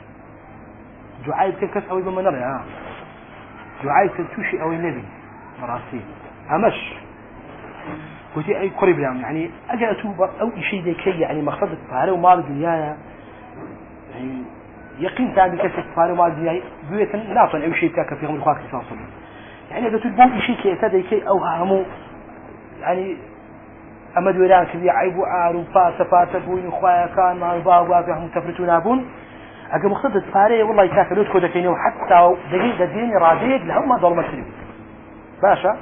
دعايب كس أو بما نرى دعايب كتوشي أو النبي مراسيل أمش قلت أي قرب دام يعني أجل أتوب أو شيء ذي كي يعني مقصد فهذا ومال الدنيا يعني يقين تام بكسر فارو مال الدنيا بيت لا صن أي شيء كاك في غمر خاك تصل يعني إذا تبون شيء كي تدري كي أو همو يعني أمد ولان كذي عيب وعار فات بوين خوايا كان مع الباب واقعهم تفرتون أبون أجا مقصد فاري والله كاك لوت كذا كيني وحتى دقيقة ديني راديد لهم ما ضل مسلم باشا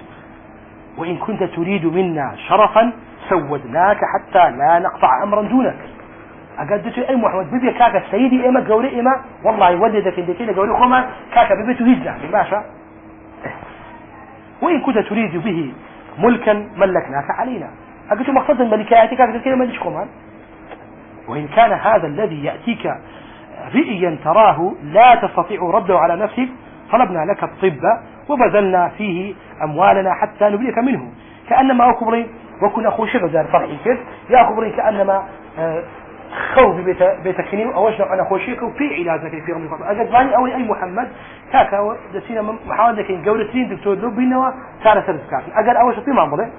وإن كنت تريد منا شرفا سودناك حتى لا نقطع أمرا دونك أقدت أي محمد بيبي كاكا سيدي إما قولي إما والله ولدك إن دكينا قولي خما كاكا بيبيته هزنا باشا وإن كنت تريد به ملكا ملكناك علينا أقدت مقصد الملكات كاكا دكينا ملكش خمان وإن كان هذا الذي يأتيك رئيا تراه لا تستطيع رده على نفسك طلبنا لك الطب وبذلنا فيه أموالنا حتى نبرئك منه كأنما أخبرين وكنا أخو شغل ذا الفرحي كيف يا أخبرين كأنما خوف بيتكنين أوجنا أنا خوشيك وفي علاجك في غمر الفضل أجد أو أي محمد كاكا دسينا محاولة كين جولتين دكتور لو بينوا كان سرسكات أجد أول شيء ما عمله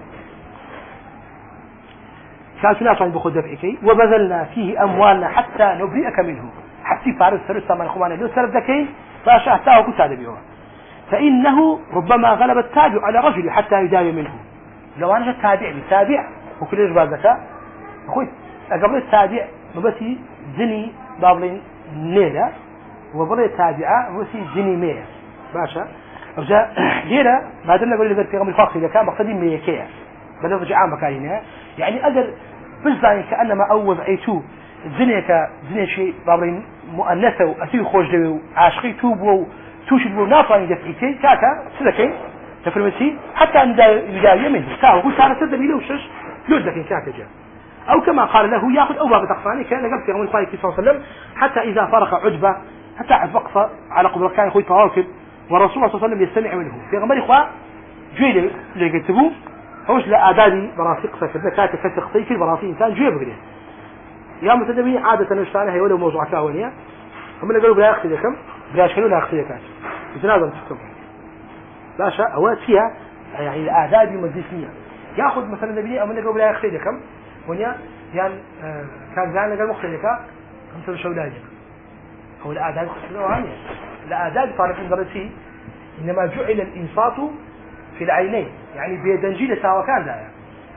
كانت ناس عن بخود دفعك وبذلنا فيه أموالنا حتى نبرئك منه حتى فارس سرسة من إخوانه لو سرد ذكي فأشأته كنت هذا بيوه فإنه ربما غلب التابع على رجل حتى يداوي منه لو أنا تابع وكل إجبار ذكاء أخوي قبل التابع مبسي زني بابلين نيلة وبري تابعة مبسي زني مية باشا رجاء ليلة ما دلنا قولي لذلك في غم الفاقسي لكان مقصدين ميكية بل رجع مكاينها يعني أقل بجزاني كأنما أول عيتو زني شيء بابلين مؤنثة وأسيو خوش دوي عاشقي توبو توشدو نافعني دفعيتي كاكا سلكين تفرمسي حتى أن يداوي منه كاكا قلت أنا سد بيلو وشش لود لكن كاكا جاء أو كما قال له يأخذ أو باب تقصاني كان لقد في غمر الفايق صلى الله عليه وسلم حتى إذا فرق عجبة حتى وقف على قبر كان يخوي تواكب ورسول الله صلى الله عليه وسلم يستمع منه في غمر إخوة جويل اللي قلتبوه هوش لأعدادي براسيق فكرنا كاتب فتقصي في البراسي إنسان جويل بقريه يا متدبين عادة نشتانها هي ولو موضوع كاونية هم اللي قالوا بلا أخذ كم بلا شكلوا لا أخذ كاش يتنازل تحكم باشا أوقات فيها يعني الأعداد المجلسية يأخذ مثلا النبي أم اللي قالوا بلا أخذ كم ونيا يعني كان زعلنا قال مختلفة خمسة شولاجة هو الأعداد مختلفة عنها الأعداد طارق درسي إنما جعل الإنصات في العينين يعني بيدنجيل ساوى كان ذا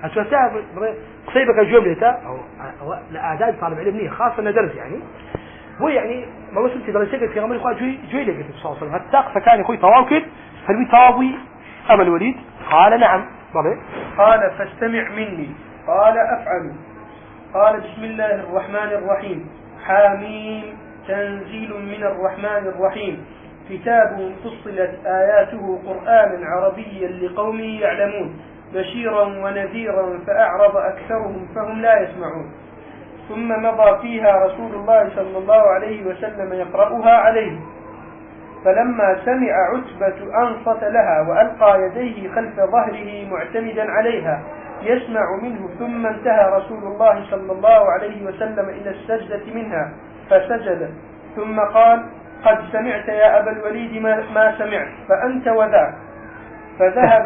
هتوسع قصيبك جملته أو لأعداد طالب علم خاصة ندرس يعني هو يعني ما وصلت درجتك في عمر إخوة جوي لك صلى الله عليه وسلم هتاق فكان يخوي تواكب فالوي تواوي أبا الوليد قال نعم طبعا قال فاستمع مني قال أفعل قال بسم الله الرحمن الرحيم حاميم تنزيل من الرحمن الرحيم كتاب فصلت آياته قرآنا عربيا لقوم يعلمون بشيرا ونذيرا فأعرض أكثرهم فهم لا يسمعون ثم مضى فيها رسول الله صلى الله عليه وسلم يقرأها عليه فلما سمع عتبة أنصت لها وألقى يديه خلف ظهره معتمدا عليها يسمع منه ثم انتهى رسول الله صلى الله عليه وسلم إلى السجدة منها فسجد ثم قال قد سمعت يا أبا الوليد ما سمعت فأنت وذاك فذهب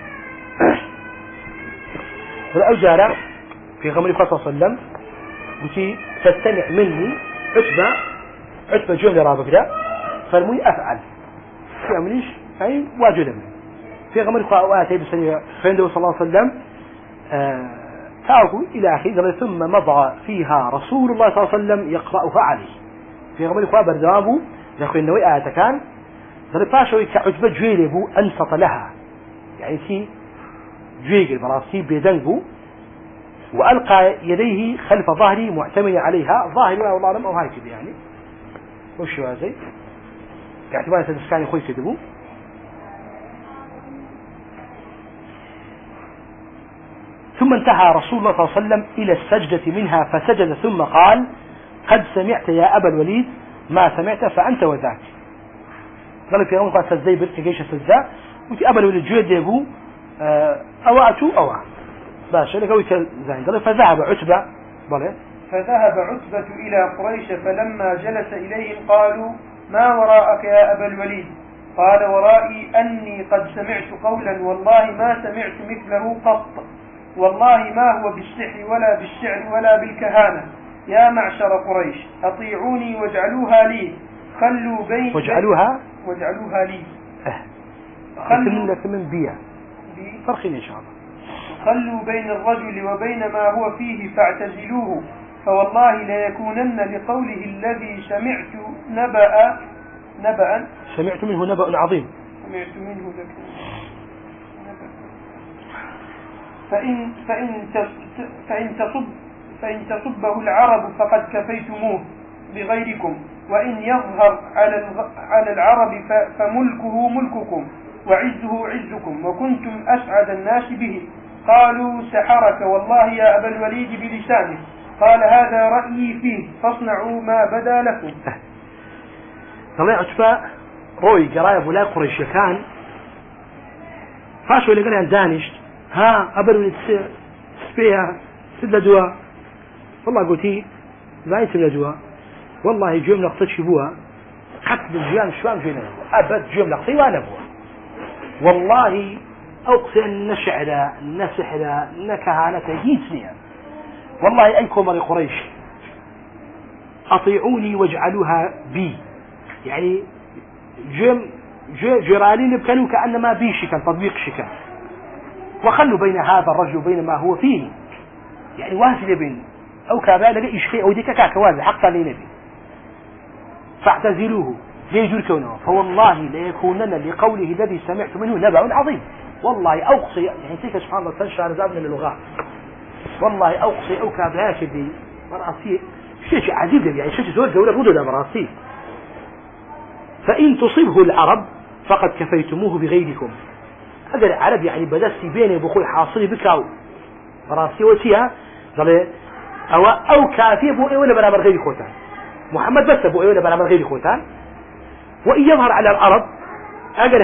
الأوجارة في غمر صلى الله عليه وسلم بتي تستمع مني عتبة جملة رابقة فالمي أفعل في عمليش أي واجد منه في غمر قواتي بسنة فعنده صلى الله عليه وسلم تعرفوا إلى آخر ثم مضى فيها رسول الله صلى الله عليه وسلم يقرأها عليه في غمر قوات بردوابه لأخوة النوي آية كان ذلك كعتبة جويلة بو أنصت لها يعني سي جويل براسي بيدنبو وألقى يديه خلف ظهري معتمدا عليها ظاهر والله أعلم أو هاي كده يعني وش هذا كاعتبار تدسكاني خوي كدبو ثم انتهى رسول الله صلى الله عليه وسلم إلى السجدة منها فسجد ثم قال قد سمعت يا أبا الوليد ما سمعت فأنت وذاك قال في يوم قال سجدي بالتقيش سجدة وتي أبا الوليد جويد يبو أواتو أوات باشا لقوي كالزين فذهب عتبة إلى قريش فلما جلس إليهم قالوا ما وراءك يا أبا الوليد قال ورائي أني قد سمعت قولا والله ما سمعت مثله قط والله ما هو بالسحر ولا بالشعر ولا بالكهانة يا معشر قريش أطيعوني واجعلوها لي خلوا بين واجعلوها لي خلوا من بيع فرخين إن شاء الله خلوا بين الرجل وبين ما هو فيه فاعتزلوه فوالله ليكونن لقوله الذي سمعت سمعت منه نبأ عظيم فإن تصبه العرب فقد كفيتموه بغيركم وإن يظهر على العرب فملكه ملككم وعزه عزكم وكنتم أسعد الناس به قالوا سحرك والله يا أبا الوليد بلسانه قال هذا رأيي فيه فاصنعوا ما بدا لكم طلع عتبة روي قرايب ولا قريش كان فاشوا اللي قال يعني دانشت ها أبا الوليد سبيها سد دواء والله قلتي لا يسمى دواء والله جيم لقطت شبوها حتى الجيان شوام جينا أبد جيم لقطي وأنا بوها والله أقسم نشعر نسحر نكهانة جيتني والله أيكم مري قريش أطيعوني واجعلوها بي يعني جرالين بكانوا كأنما بي شكل تطبيق شكل وخلوا بين هذا الرجل وبين ما هو فيه يعني واسل بين أو كابا لقى إشخي أو ديكا كاكوازي حقا لنبي فاعتزلوه ليجور كونه فوالله ليكونن لقوله الذي سمعت منه نبأ عظيم والله أوقصي يعني تلك سبحان الله تنشر زابنا للغة والله أوقصي أو كابا شدي مراسي شيء عجيب يعني شيء زول دولة ردود مراسي فإن تصيبه العرب فقد كفيتموه بغيركم هذا العرب يعني بدستي بيني بخوي حاصلي بكاو مراسي وتيها أو كافي بو إيه ولا برامر غير خوتان محمد بس بو إيه ولا برامر غير خوتان وإن يظهر على العرب أجر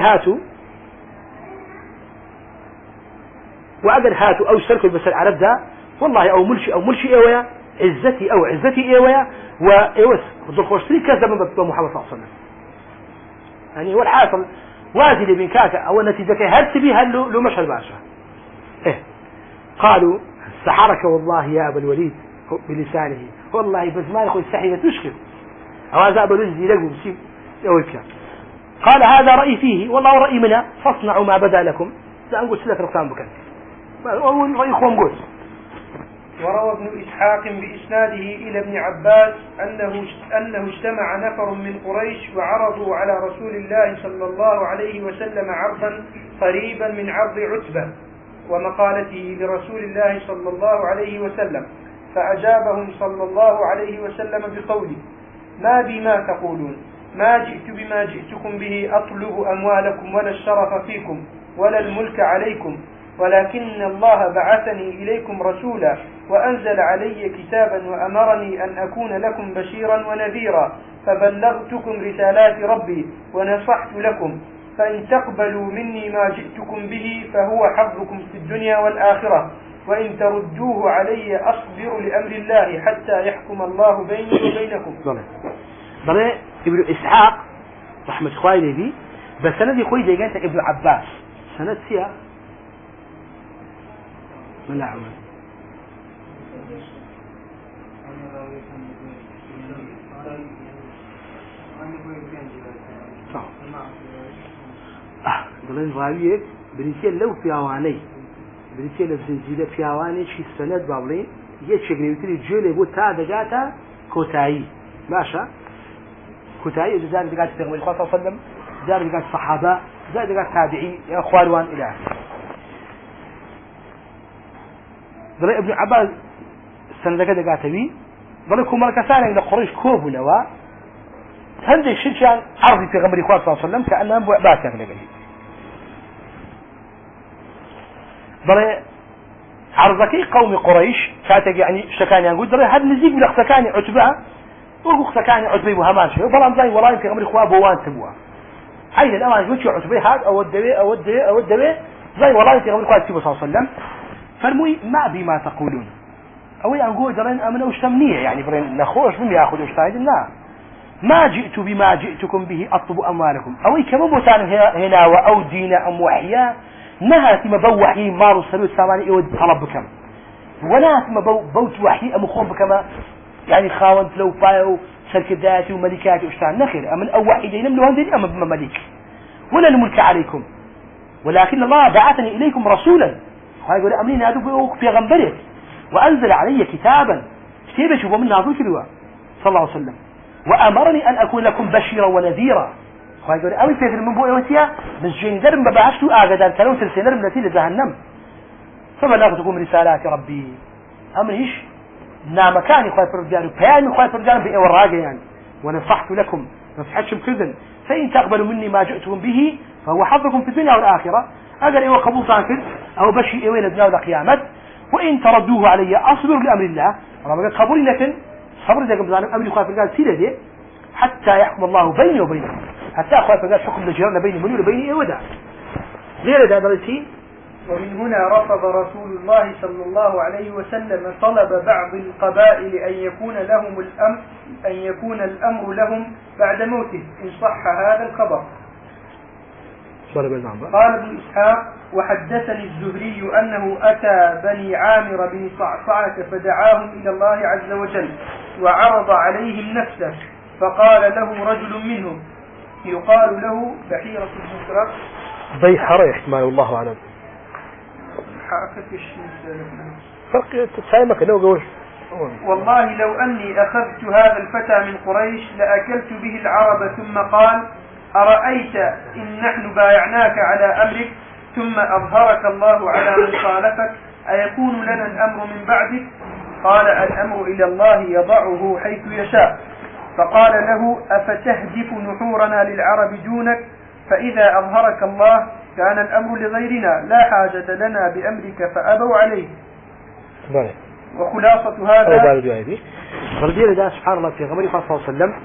هاتوا أو سلكوا بس العرب ده والله أو ملشي إيويا عزتي إيويا وإيوس ذكرتني كذا من محمد صلى الله عليه وسلم يعني هو الحاصل وازي بن كاكا أو النتيجة هل تبيها له مشهد باشا قالوا سحرك والله يا أبا الوليد بلسانه والله بس ما يخوي السحية تشكل أو هذا أبا الوليد يلقوا بسيب يويك قال هذا رأي فيه والله رأي منها فاصنعوا ما بدا لكم لا أقول سلك رقصان بك أول رأيكم قول. وروى ابن إسحاق بإسناده إلى ابن عباس أنه اجتمع نفر من قريش وعرضوا على رسول الله صلى الله عليه وسلم عرضا قريبا من عرض عتبة ومقالته لرسول الله صلى الله عليه وسلم، فأجابهم صلى الله عليه وسلم بقوله: ما بما تقولون؟ ما جئت بما جئتكم به أطلب أموالكم ولا الشرف فيكم ولا الملك عليكم، ولكن الله بعثني إليكم رسولا وأنزل علي كتابا وأمرني أن أكون لكم بشيرا ونذيرا، فبلغتكم رسالات ربي ونصحت لكم، فإن تقبلوا مني ما جئتكم به فهو حظكم في الدنيا والآخرة، وإن تردوه علي أصبر لأمر الله حتى يحكم الله بيني وبينكم. ضلع ابن إسحاق رحمة الله عليه بس سند يقول زي قالت ابن عباس سند فيها من لا عمل ضلع راوية بريتيل لو فيواني بريتيل لو زنجيلة فيواني شي سند باولي يشكل يمكن الجيل يقول تاع دجاتا كوتاي ماشا كتائي زاد دقات النبي صلى الله عليه وسلم، زاد دقات الصحابة، زاد دقات التابعين يا أخوان إلى آخره. ضل ابن عباس سنة دقات بي ضلكم مركزان إلى قريش كوب ونوا هندي شيء عرضي في غمر إخوان صلى الله عليه وسلم كأنهم بأسا في الجليل. ضل عرضك قوم قريش كاتج يعني شكاني يقول ضل هذا نزيد من شكاني عتبة وقت كان عتبي وهمان شيء وبلان زي والله في أمر إخوان بوان تبوا عين الأمان جوتش عتبي هذا أو الدبي زي والله في أمر إخوان تبوا صلى الله عليه وسلم فرموي ما بما تقولون أو يقول درين أمنا وشتمنيه يعني برين نخوش من يأخذ وشتايد لا ما جئت بما جئتكم به أطلب أموالكم أو كم بوتان هنا وأو دين أم وحيا نهات ما بوحي مارو سلوت ساماني يود طلب بكم ونهات ما بوت وحي أم خوم بكما يعني خاونت لو بايو سركداتي وملكاتي واشتعل نخير أمن أو واحد ينم له هندين أم ملك ولا الملك عليكم ولكن الله بعثني إليكم رسولا ويقول أمرين هذا في غنبره وأنزل علي كتابا كتابا شوفوا من ناظر كذوا صلى الله عليه وسلم وأمرني أن أكون لكم بشيرا ونذيرا ويقول أمي فكر من بوئي وسيا بس جين درم ببعشتوا آغدان تلون سلسل درم نتيجة جهنم فبلغتكم رسالات ربي أمر إيش نعم كان يخاف الرجال وبيان يخاف الرجال بأوراقه يعني ونصحت لكم نصحتكم كذن فإن تقبلوا مني ما جئتكم به فهو حظكم في الدنيا والآخرة أجل إيوه قبول تانكر أو بشي إيوه لدنا ولا قيامت وإن تردوه علي أصبر لأمر الله ربما قبولي لكن صبر ذلك بزانم أمر يخاف الرجال سيدة دي حتى يحكم الله بيني وبينكم حتى يخاف الرجال حكم لجيرنا بيني وبيني إيوه ده غير ده درسي. ومن هنا رفض رسول الله صلى الله عليه وسلم طلب بعض القبائل أن يكون الأمر لهم بعد موته إن صح هذا الخبر. قال ابن إسحاق وحدثني الزهري أنه أتى بني عامر بن صعصعة فدعاهم إلى الله عز وجل وعرض عليهم نفسه فقال له رجل منهم يقال له بحيرة بن سراق بيحرة احتمال الله أعلم فرق تسايمك لو قوش والله لو أني أخذت هذا الفتى من قريش لأكلت به العرب ثم قال أرأيت إن نحن بايعناك على أمرك ثم أظهرك الله على من خالفك أيكون لنا الأمر من بعدك؟ قال الأمر إلى الله يضعه حيث يشاء. فقال له أفتهدف نحورنا للعرب دونك فإذا أظهرك الله كان الأمر لغيرنا لا حاجة لنا بأمرك فأبوا عليه. وخلاصة هذا فردي لله سبحان الله في غمر صلى الله عليه وسلم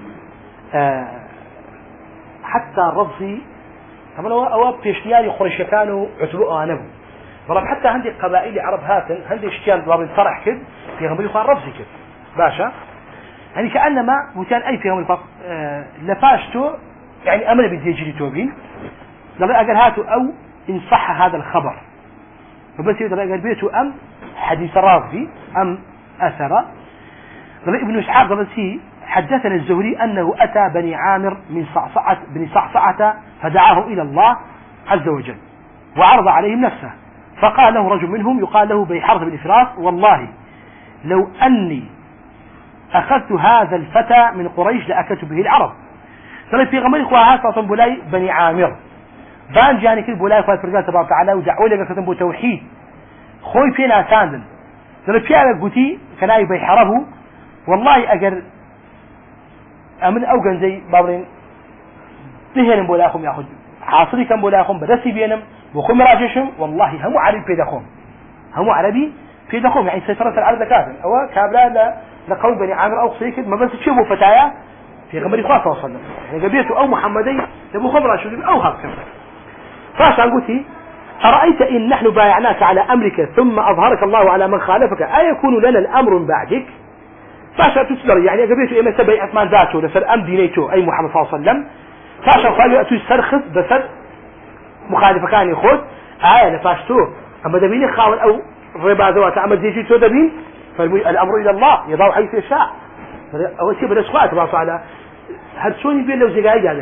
حتى الرفضي طبعا أواب في اشتيال قريش كانوا عتبوء آنبو ضرب حتى عندي قبائل عرب هاتن عندي اشتيال ضرب الفرح كد في غمر الرفضي كد باشا يعني كأنما وكان أي في غمر لفاشته يعني أمر بيجي توبين ضرب أقل هاتوا أو إن صح هذا الخبر فبس يقدر أقل بيته أم حديث رافضي أم أثر ضرب ابن إسحاق ضرب سي حدثنا الزهري أنه أتى بني عامر بن صعصعة فدعاهم إلى الله عز وجل وعرض عليهم نفسه فقال له رجل منهم يقال له بيحرث بن فراس والله لو أني أخذت هذا الفتى من قريش لأكلت به العرب. ترى في غمر إخوة صاصم بولاي بني عامر بان جاني كل بولاي فات فرقان تبارك وتعالى ودعوا لك كتب توحيد خوي فينا ساندن. ترى في على قتي كناي بيحربه والله أجر أمن أوجن زي بابرين تهين بولاكم ياخذ حاصلي كم بولاكم بدسي بينهم وخم راجشهم والله هم عربي في دخهم هم عربي في دخهم يعني سيطرة العرب كافر أو كابلا لقوم بني عامر أو صيكد ما بس تشوفوا فتايا في غمر إخوة صلى الله عليه وسلم يعني قبيته أو محمدي تبو خمرة شو أو هكذا. فاش قلتي أرأيت إن نحن بايعناك على أمرك ثم أظهرك الله على من خالفك أيكون لنا الأمر من بعدك؟ فاش تسلر يعني قبيته إما سبي أثمان ذاته لسر أم دينيته أي محمد صلى الله عليه وسلم فاش قالوا أتو يسترخص بسر مخالفة كان يخوض لفاشتو أما دبيني خاول أو ربا ذوات عمل ديجي تو دبين فالأمر إلى الله يضع حيث يشاء. أول شيء بدأ سؤال تبارك وتعالى هرسوني بين لو زقايد هذا.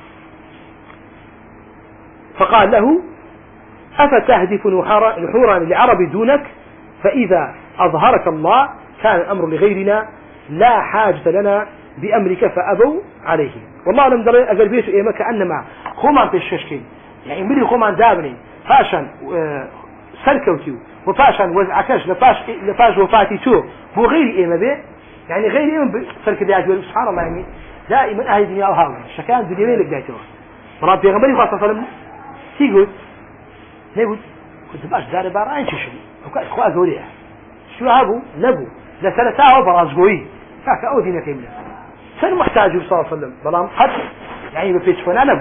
فقال له أفتهدف نحورا للعرب دونك فإذا أظهرك الله كان الأمر لغيرنا لا حاجة لنا بأمرك فأبوا عليه. والله لم در أقربيته إيما كأنما خمان في الششكين يعني ملي خمان دابني فاشن سلكوتيو وفاشن وزعكش لفاش وفاتي تو هو غير إيما به يعني غير إيما سلك دياج سبحان الله يعني دائما أهل الدنيا وهاونا شكان دنيوين لك دايتوه مرات بيغمبري صلى الله عليه وسلم تيقول نقول كنت باش دار بارا انت شو اخوة قوليها شو هابو نبو لسنتها وبرازقوي فاك أودينا كاملة سن محتاج صلى الله عليه وسلم بلام حد يعني بفيش فنا نبو.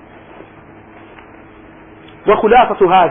وخلاصة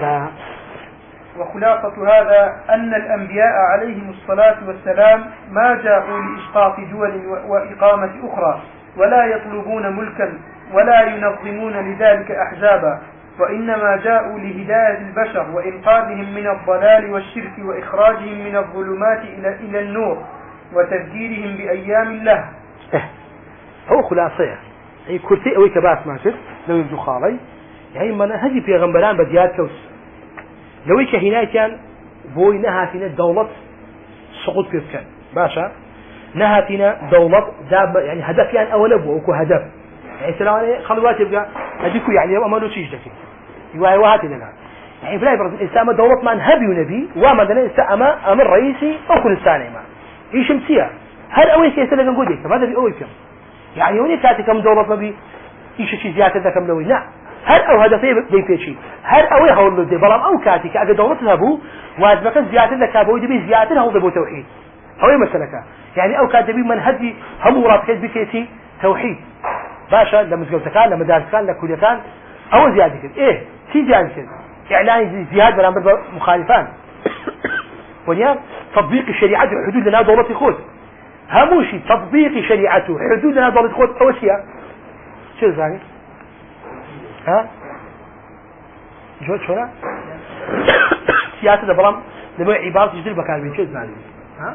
هذا أن الأنبياء عليهم الصلاة والسلام ما جاءوا لإسقاط دول وإقامة أخرى ولا يطلبون ملكا ولا ينظمون لذلك أحزابا وإنما جاءوا لهداية البشر وإنقاذهم من الضلال والشرك وإخراجهم من الظلمات إلى النور وتذكيرهم بأيام الله. هو خلاصية أي كرتي أوي كباس ماشت لو يبدو خالي يعني ما هذي في غنبران بديات كوس لو إيش هنا كان بوي نهاتنا دولة سقوط كان باشا نهاتنا دولة داب يعني هدف يعني أول أبوه وكو هدف يعني سلام خلوات يبقى هذيكو يعني ما له شيء ذكي يواي وهاتي لنا يعني في الآخر الإسلام دولة ما نهبي ونبي وما دنا الإسلام أمر رئيسي أو كل إنسان ما إيش مسيا هل أول شيء سلك نقول لك هذا بأول كم يعني وني كاتي كم دولة ما بي إيش شيء زيادة ذا كم لوي لا هل أو هدفي بين شيء هل أول هول له بلام أو كاتي كأجد دولة ذهبوا واجبك زيادة ذا كابوي دبي زيادة هو ذبو توحيد هو مسألة يعني أو كاتبي من هدي هم مرافقين بكيتي توحيد باشا لما زوجتكان لما دارسكان لكليتان أو زيادة كده إيه في زيادة كده إعلان زيادة برامج مخالفان وليان تطبيق شريعة حدود لنا دولة خود هموشي تطبيق شريعته حدود لنا دولة خود أول شيء شو يعني ها جو شو سياسة برام لما عبارة جديد بكار بين شو يعني ها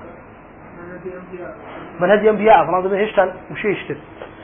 من هذه أنبياء فرض به هشتن وشيء يشتت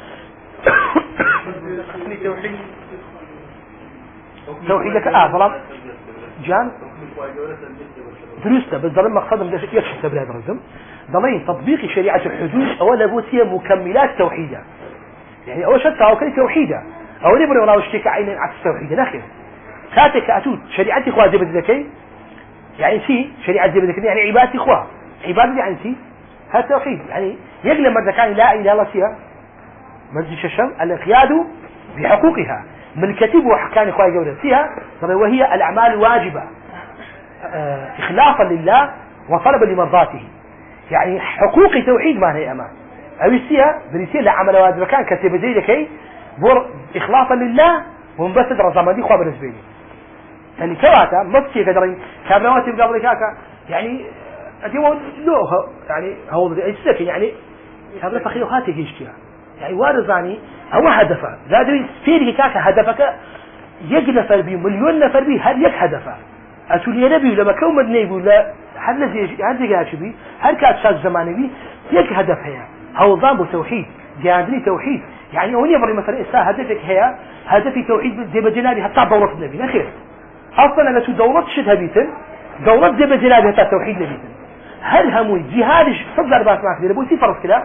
توحيدك فرض جان درسته بس ظلم مقصدهم ده يكشف بلاد الرزم ضمين تطبيق شريعة الحدود أولا بوسية مكملات توحيدة يعني أول شيء توكل توحيدة أول يبرر ولا اشتكى عين عكس توحيدة نخير كاتك أتود شريعة إخوة زي بدك يعني سي شريعة زي بدك يعني عبادة إخوة عبادة يعني سي هذا توحيد يعني يقلم مرة كان لا إله إلا الله فيها مجلس الشم الانقياد بحقوقها ملكته وحكان إخوة جودة فيها وهي الأعمال الواجبة إخلاصا لله وطلبا لمرضاته يعني حقوق توحيد ما هي أمان أويسيها بنسيها لعمل واجب كان كتب زي لكي بور إخلاصا لله ومبسد رزمان دي خواه بالنسبة لي يعني كواتا مبكي قدرين كابنواتي بقبل كاكا يعني أديوه لوه يعني هو السكن يعني هذا فخير هاتي يشتيها يعني وارزاني هو هدفه لا دوي فيرك كاكا هدفك يجي نفر بي مليون نفر بي هل يك هدفه أسولي نبي لما كون مدني ولا هل هل جاش بي هل كاتشات زماني بي يك هدفها هو ضام توحيد جاندني توحيد يعني هو يبري مثلا إسا هدفك هي هدفي توحيد زي بجنابي حتى دولة النبي نخير أصلا أنا تو دولة شدها بيتن دولة جب جنابها التوحيد لبيتن هل هموي جهادش صدر باس معك لبوتي فرض كلا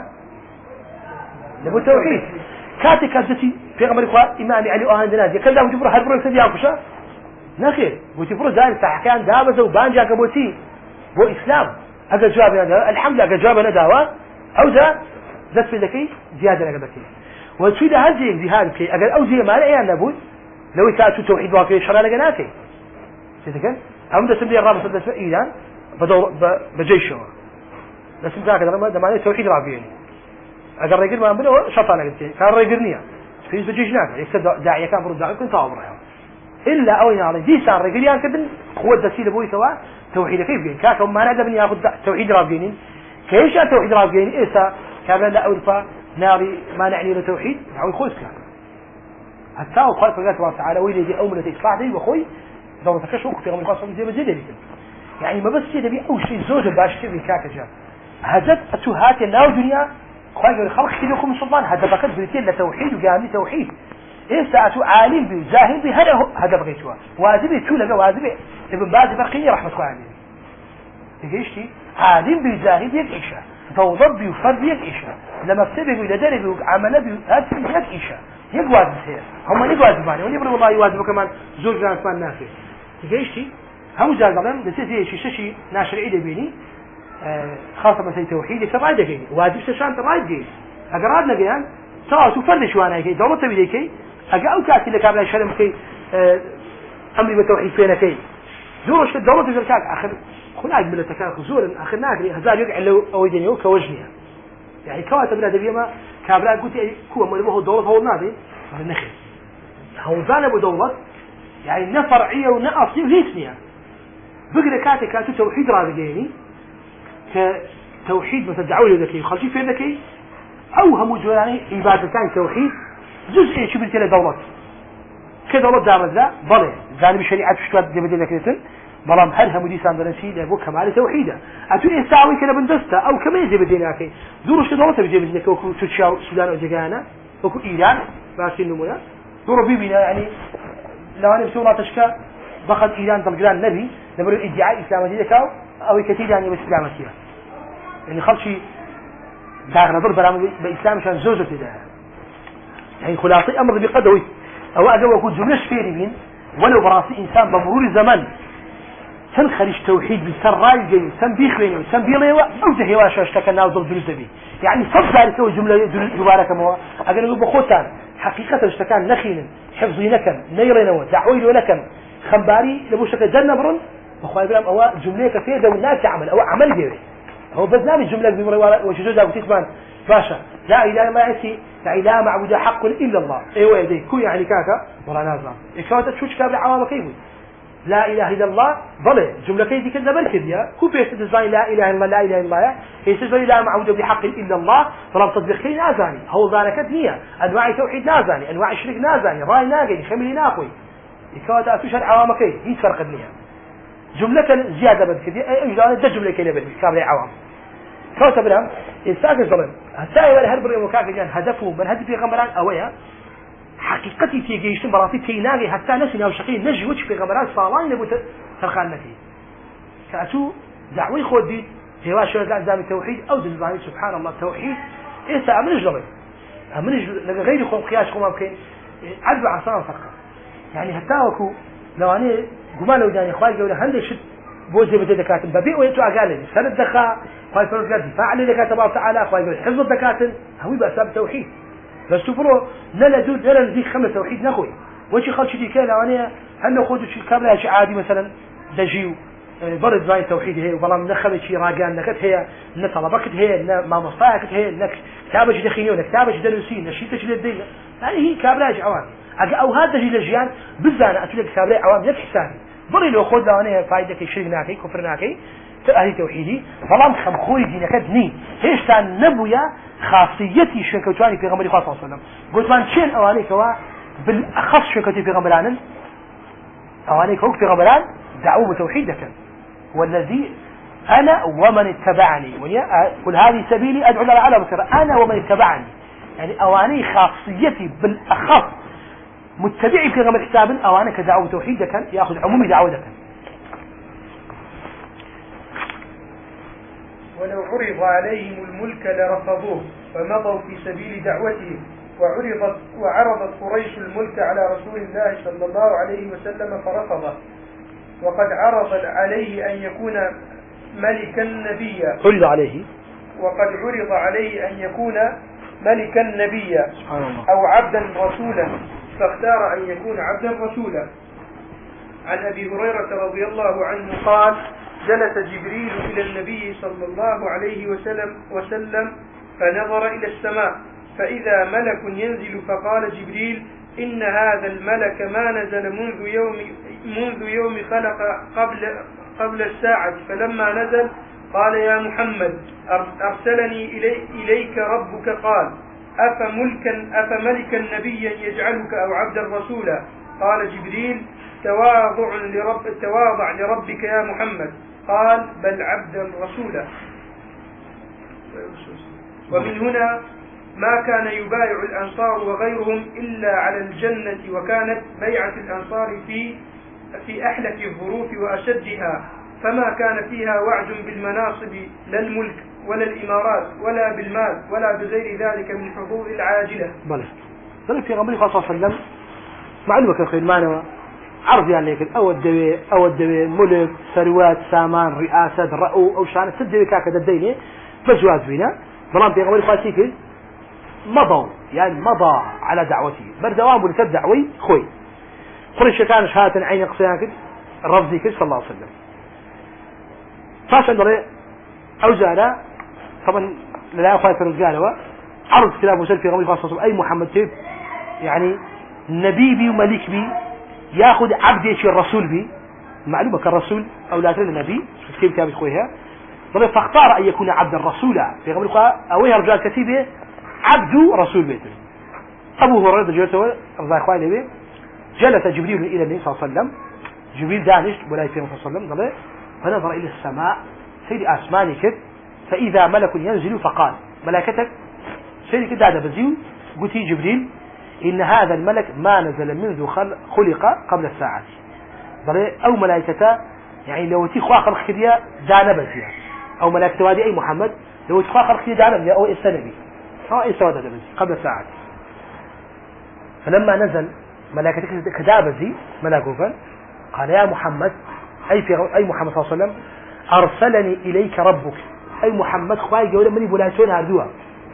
لبو توحيد كاتي كاتي في غمر إخوة إمامي علي أهان دنازي كلا وتفرح هالبرو يسدي عكشة نخير وتفرح زين سحكان دابزة وبانجا كبوتي هو إسلام أجا جوابنا الحمد لله أجا جوابنا دعوة أو ذا ذات في ذكي زيادة نقدكي وتشيد هذه جهاد كي أجل أو زي ما لا يعني نبود لو يكاتو توحيد واقعي شرع لجناكي شتكن أهم ده سمي الرابط ده إيران بدور بجيشه بس مثلا كذا ده معناه توحيد رابعين أجر رجل ما بنو شطانة قلت كان رجلنيا في بجيشناك يكسر داعية كان برد داعي كنت أمره إلا أوين على دي صار رجل يعني كبن قوة دسيل أبوي سوا توحيد كيف بين كاكم ما نقدر بني ياخذ توحيد رابعين كيش توحيد رابعين إيسا كان لا أولفا ناري ما نعني له توحيد أو يخوز كان حتى وقال الله تعالى ويلي دي أمة إصلاح دي وخوي دورة كشوك في غمر خاصة زي بزيد يعني ما بس يدبي أو شيء زوجة باش تبي كاكجا هدف أتوهات الناو دنيا خايف الخلق كلكم سلطان هدفك بريتين لتوحيد وجامي توحيد إيه ساعته عالم بي زاهد بي هذا بغيتوا واجبي شو لقى واجبي ابن باز بقية رحمة الله عليه تجيشتي عالم بي زاهد يكيشة توضب بي وفرد يكيشة لما بسبب إلى درب وعمل بي هذا يكيشة يجواز بسير هم يجواز باني ونبر والله يواجب كمان زوج ناس ما الناس تجيشتي هم جازلهم بس زي شيء ناشر عيد بيني خاصة مثل توحيد يسرعي دقيقة واجب سشان ترايد دقيقة أقرأنا جيان سواء تفرش وانا كي دولة تبي كي أجا أو كاتي لك قبل الشرم كي أمري بتوحيد فينا كي زورش الدولة تقول كاك آخر خلاص من التكاك زور آخر ناقري هزار يقع لو أو يدنيو كوجنيها يعني كواتب لا دبي ما كابلا قلت كوا ما هو دولة هو النادي هذا النخل هو زان أبو دولة يعني نفرعية ونأصلي وليسنيها بقدر كاتي كاتو توحيد رابجيني كتوحيد مثل دعوة ذكي خلشي في ذكي أو هم جواني عبادة كان توحيد جزء شو بنتي لدولة كدولة دامز لا بلى جانب الشريعة شو تود جبدي ذكيتن بلام هل هم دي ساندرنسي لأبوك كمال توحيده أتون يستعوي كنا بندسته أو كم يجي بدينا كي دورش دولة بيجي بدينا كوكو تشاو السودان وجانا كوكو إيران ماشين نمونا دور بيبينا يعني لو أنا بسوي تشكى بخد إيران تلقان نبي نبرو ادعاء إسلامي ذكاو أو كثير يعني بإسلامتها يعني خلشي داغنا ضرب برامج بإسلام كان زوجة ده يعني خلاصي أمر بقدوي أو أجوا يكون جملة فيرين ولو براسي إنسان بمرور زمن تنخرج توحيد بالسراي جاي سنبيخ بينه سنبيليوا أو جهوا شو اشتكلنا وضرب بالزبي يعني صد ذلك الجملة مباركة موا أجنوا بخوتان حقيقة اشتكان نخين حفظي لكم نيرنا دعوي لكم خنباري لبوشك جنة برن أخوي بلام أو جملة كثير ده والناس يعمل أو عمل جيري هو برنامج جملة بمرة وشجوزها وتسمان باشا لا إله ما أتي لا إله معبود حق إلا الله أيوة يدي كو يعني كاكا ولا نازم إكوات تشوش كابل عوام كيبوي لا إله إلا الله بلى جملة كيدي كذا بركبيا كو بيست ديزاين لا إله إلا الله لا إله إلا الله هي تجري لا معبود بحق إلا الله فلم تطبيق كي نازاني هو ذلك دنيا أنواع توحيد نازاني أنواع الشرك نازاني راي ناقي خملي ناقوي إكوات أتوشر عوام كي هي فرق الدنيا جملة زيادة بدكدي أي ده جملة كي نبي كابل عوام كوتب لهم إنسان الظلم هتلاقي ولا هرب المكاك جان هدفه من هدف في غمران أويا حقيقتي في جيشتم براسي تيناغي حتى نسي أو شقي نجي وش في غمران صالان نبوت ترخان نتي كأتو دعوي خودي هوا شو زعزام التوحيد أو دزباني سبحان الله التوحيد إنسان أمنج ظلم أمنج غير يخون قياس خو ممكن عدو عصام فقط يعني هتاوكو لو أنا جمال وداني خواج ولا هندي شد بوزي بدي دكاتن ببيع ويتو أقالني سنة دخاء خواهي فرق قد دفاع لي لك تبارك تعالى خواهي يقول حفظ الدكاتن هوي بأسباب توحيد بس تفرو نلا دود نلا نديك خمس توحيد نخوي وشي خلش دي كلا وانيا هل نخوض شي كاملها شي عادي مثلا دجيو برد باي توحيد هي وبلا مدخل شي راجان نكت هي نطلبكت هي ما مصطاعكت هي نك كتابش دخينيون كتابش دلوسين نشيتش للدين يعني هي كاملها شي عوام أو هذا جي لجيان بزانا أتلك كاملها عوام يك حسابي بري لو خذ لوانيا فايدة كي شرك ناكي كفر ناكي أهل توحيدي فلام خمخوي دينك دني هيش كان نبويا خاصيتي شو كوتواني في غمر خاصة صلى الله عليه وسلم قلت من شين أواني كوا بالأخص شو كتي في غمران أواني كوك في غمران دعوة توحيدك والذي أنا ومن اتبعني قل هذه سبيلي أدعو الله على بصيرة أنا ومن اتبعني يعني أواني خاصيتي بالأخص متبعي في غمر حساب أو أنا كدعوة توحيد كان يأخذ عمومي دعوة كان. ولو عرض عليهم الملك لرفضوه فمضوا في سبيل دعوته. وعرضت قريش الملك على رسول الله صلى الله عليه وسلم فرفضه. وقد عرض عليه أن يكون ملكا نبيا. وقد عرض عليه أن يكون ملكا نبيا أو عبدا رسولا، فاختار أن يكون عبدا رسولا. عن أبي هريرة رضي الله عنه قال: جلس جبريل إلى النبي صلى الله عليه وسلم فنظر إلى السماء فإذا ملك ينزل، فقال جبريل: إن هذا الملك ما نزل منذ يوم خلق قبل الساعة. فلما نزل قال: يا محمد، أرسلني إليك ربك قال: أفملكا نبيا يجعلك أو عبدا رسولا؟ قال جبريل: تواضع لربك يا محمد. قال: بل عبدا رسولا. ومن هنا ما كان يبايع الأنصار وغيرهم إلا على الجنة، وكانت بيعة الأنصار في أحلك الظروف وأشدها، فما كان فيها وعد بالمناصب لا الملك ولا الإمارات ولا بالمال ولا بغير ذلك من حظوظ العاجلة. بل في غمري صلى الله عليه وسلم معلومة كالخير معنا عرض يعني لكن أو الدوي ملك ثروات سامان رئاسة رأو أو شان الدوي كاكد الديني بجواز بينا ظلام في غمري خاسيك مضى على دعوته بردوام ولتد دعوي خوي قريش كان شهادة عين قصيانك الرفضي كل صلى الله عليه وسلم فاش عندنا أوزانا طبعا لا أخوة فرزقانه عرض كلام وسلم في غمري خاصة أي محمد تيب يعني نبي بي وملك بي ياخذ عبد يشي الرسول بي معلومة كالرسول أو لا ترى النبي كيف كان خويها فاختار أن يكون عبد الرسول في غمري أويها رجال كتيبه عبد رسول بيته. أبو هريرة جلسه رضي الله عنه جلس جبريل إلى النبي صلى الله عليه وسلم. جبريل دانش ولا يفهم صلى الله عليه وسلم فنظر إلى السماء سيد آسماني كده فإذا ملك ينزل فقال ملائكتك سيد كده هذا بزيو قلت جبريل إن هذا الملك ما نزل منذ خلق قبل الساعة. أو ملائكته يعني لو تخوا خلق كده دانا بزيا أو ملائكته وادي أي محمد لو تخوا خلق كده دانا بزيا أو السنبي إسواد هذا قبل ساعة. فلما نزل ملائكتك كدابزي ملاكوفا قال: يا محمد أي محمد صلى الله عليه وسلم أرسلني إليك ربك أي محمد خواهي جولة مني بلاتون هردوها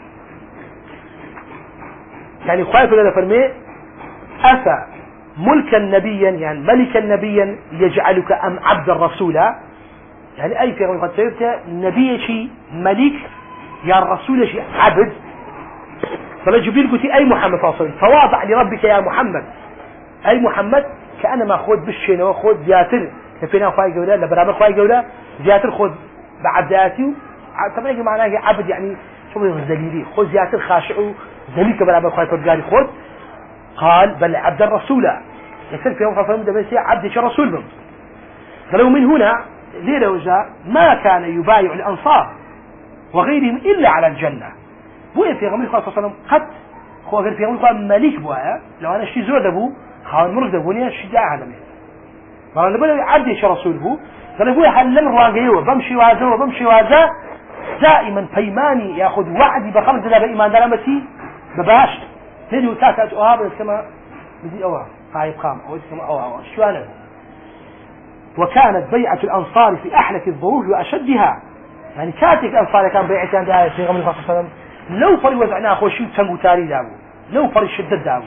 يعني خواهي فلنا فرمي أفا ملكا نبيا يعني ملكا نبيا يجعلك أم عبد الرسول يعني أي في قد سيبت نبي شيء ملك يا الرسول شيء عبد. فجبريل قلت: أي محمد صلى الله عليه وسلم تواضع لربك يا محمد أي محمد كأنما خذ بالشين وخذ زياتر كفينا خواهي جولة لبرامج خواهي جولة زياتر خذ بعد ذاتي طبعا يجي معناه عبد يعني شو ذليلي خذ زياتر خاشع ذليل كبرامج خواهي فرقاني خذ. قال: بل عبد الرسول يصير في يوم صلى الله عليه وسلم عبد الرسول بهم. فلو من هنا ليلة وجاء ما كان يبايع الأنصار وغيرهم إلا على الجنة. بوي في غمري صلى الله عليه وسلم قد هو غير في غمري ملك بوها لو أنا شي زود أبو خان مرد أبوني الشجاع عالمي ما أنا بقول عبد إيش رسول هو قال بوي حلم راجعيه بمشي وهذا دائما بيماني يأخذ وعدي بخمس ذا بإيمان دلمتي بباش تدي تاسع أوهاب السماء بدي أوه قايب قام أو السماء أوه شو أنا. وكانت بيعة الأنصار في أحلك الظروف وأشدها يعني كاتك الأنصار كان بيعتان عندها في غمري صلى الله عليه وسلم لو فري وزعناه خوشي تنقو تاري دابو لو فري الشدد دابو.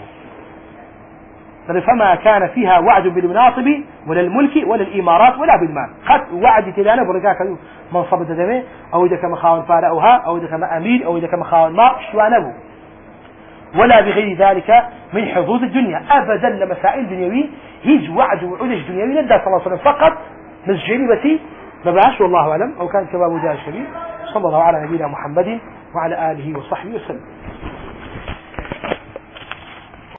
فما كان فيها وعد بالمناصب ولا الملك ولا الإمارات ولا بالمال قد وعد تلانا برقاك منصب الدمي أو إذا كما خاون فارأوها أو إذا كما أمير أو إذا كما خاون ما شوانه ولا بغير ذلك من حظوظ الدنيا أبدا لمسائل دنيوي هيج وعد وعدش دنيوي ندى صلى الله عليه وسلم فقط مسجيني بسي مباش والله أعلم أو كان كباب جاء الشريف. صلى الله على نبينا محمد وعلى آله وصحبه وسلم.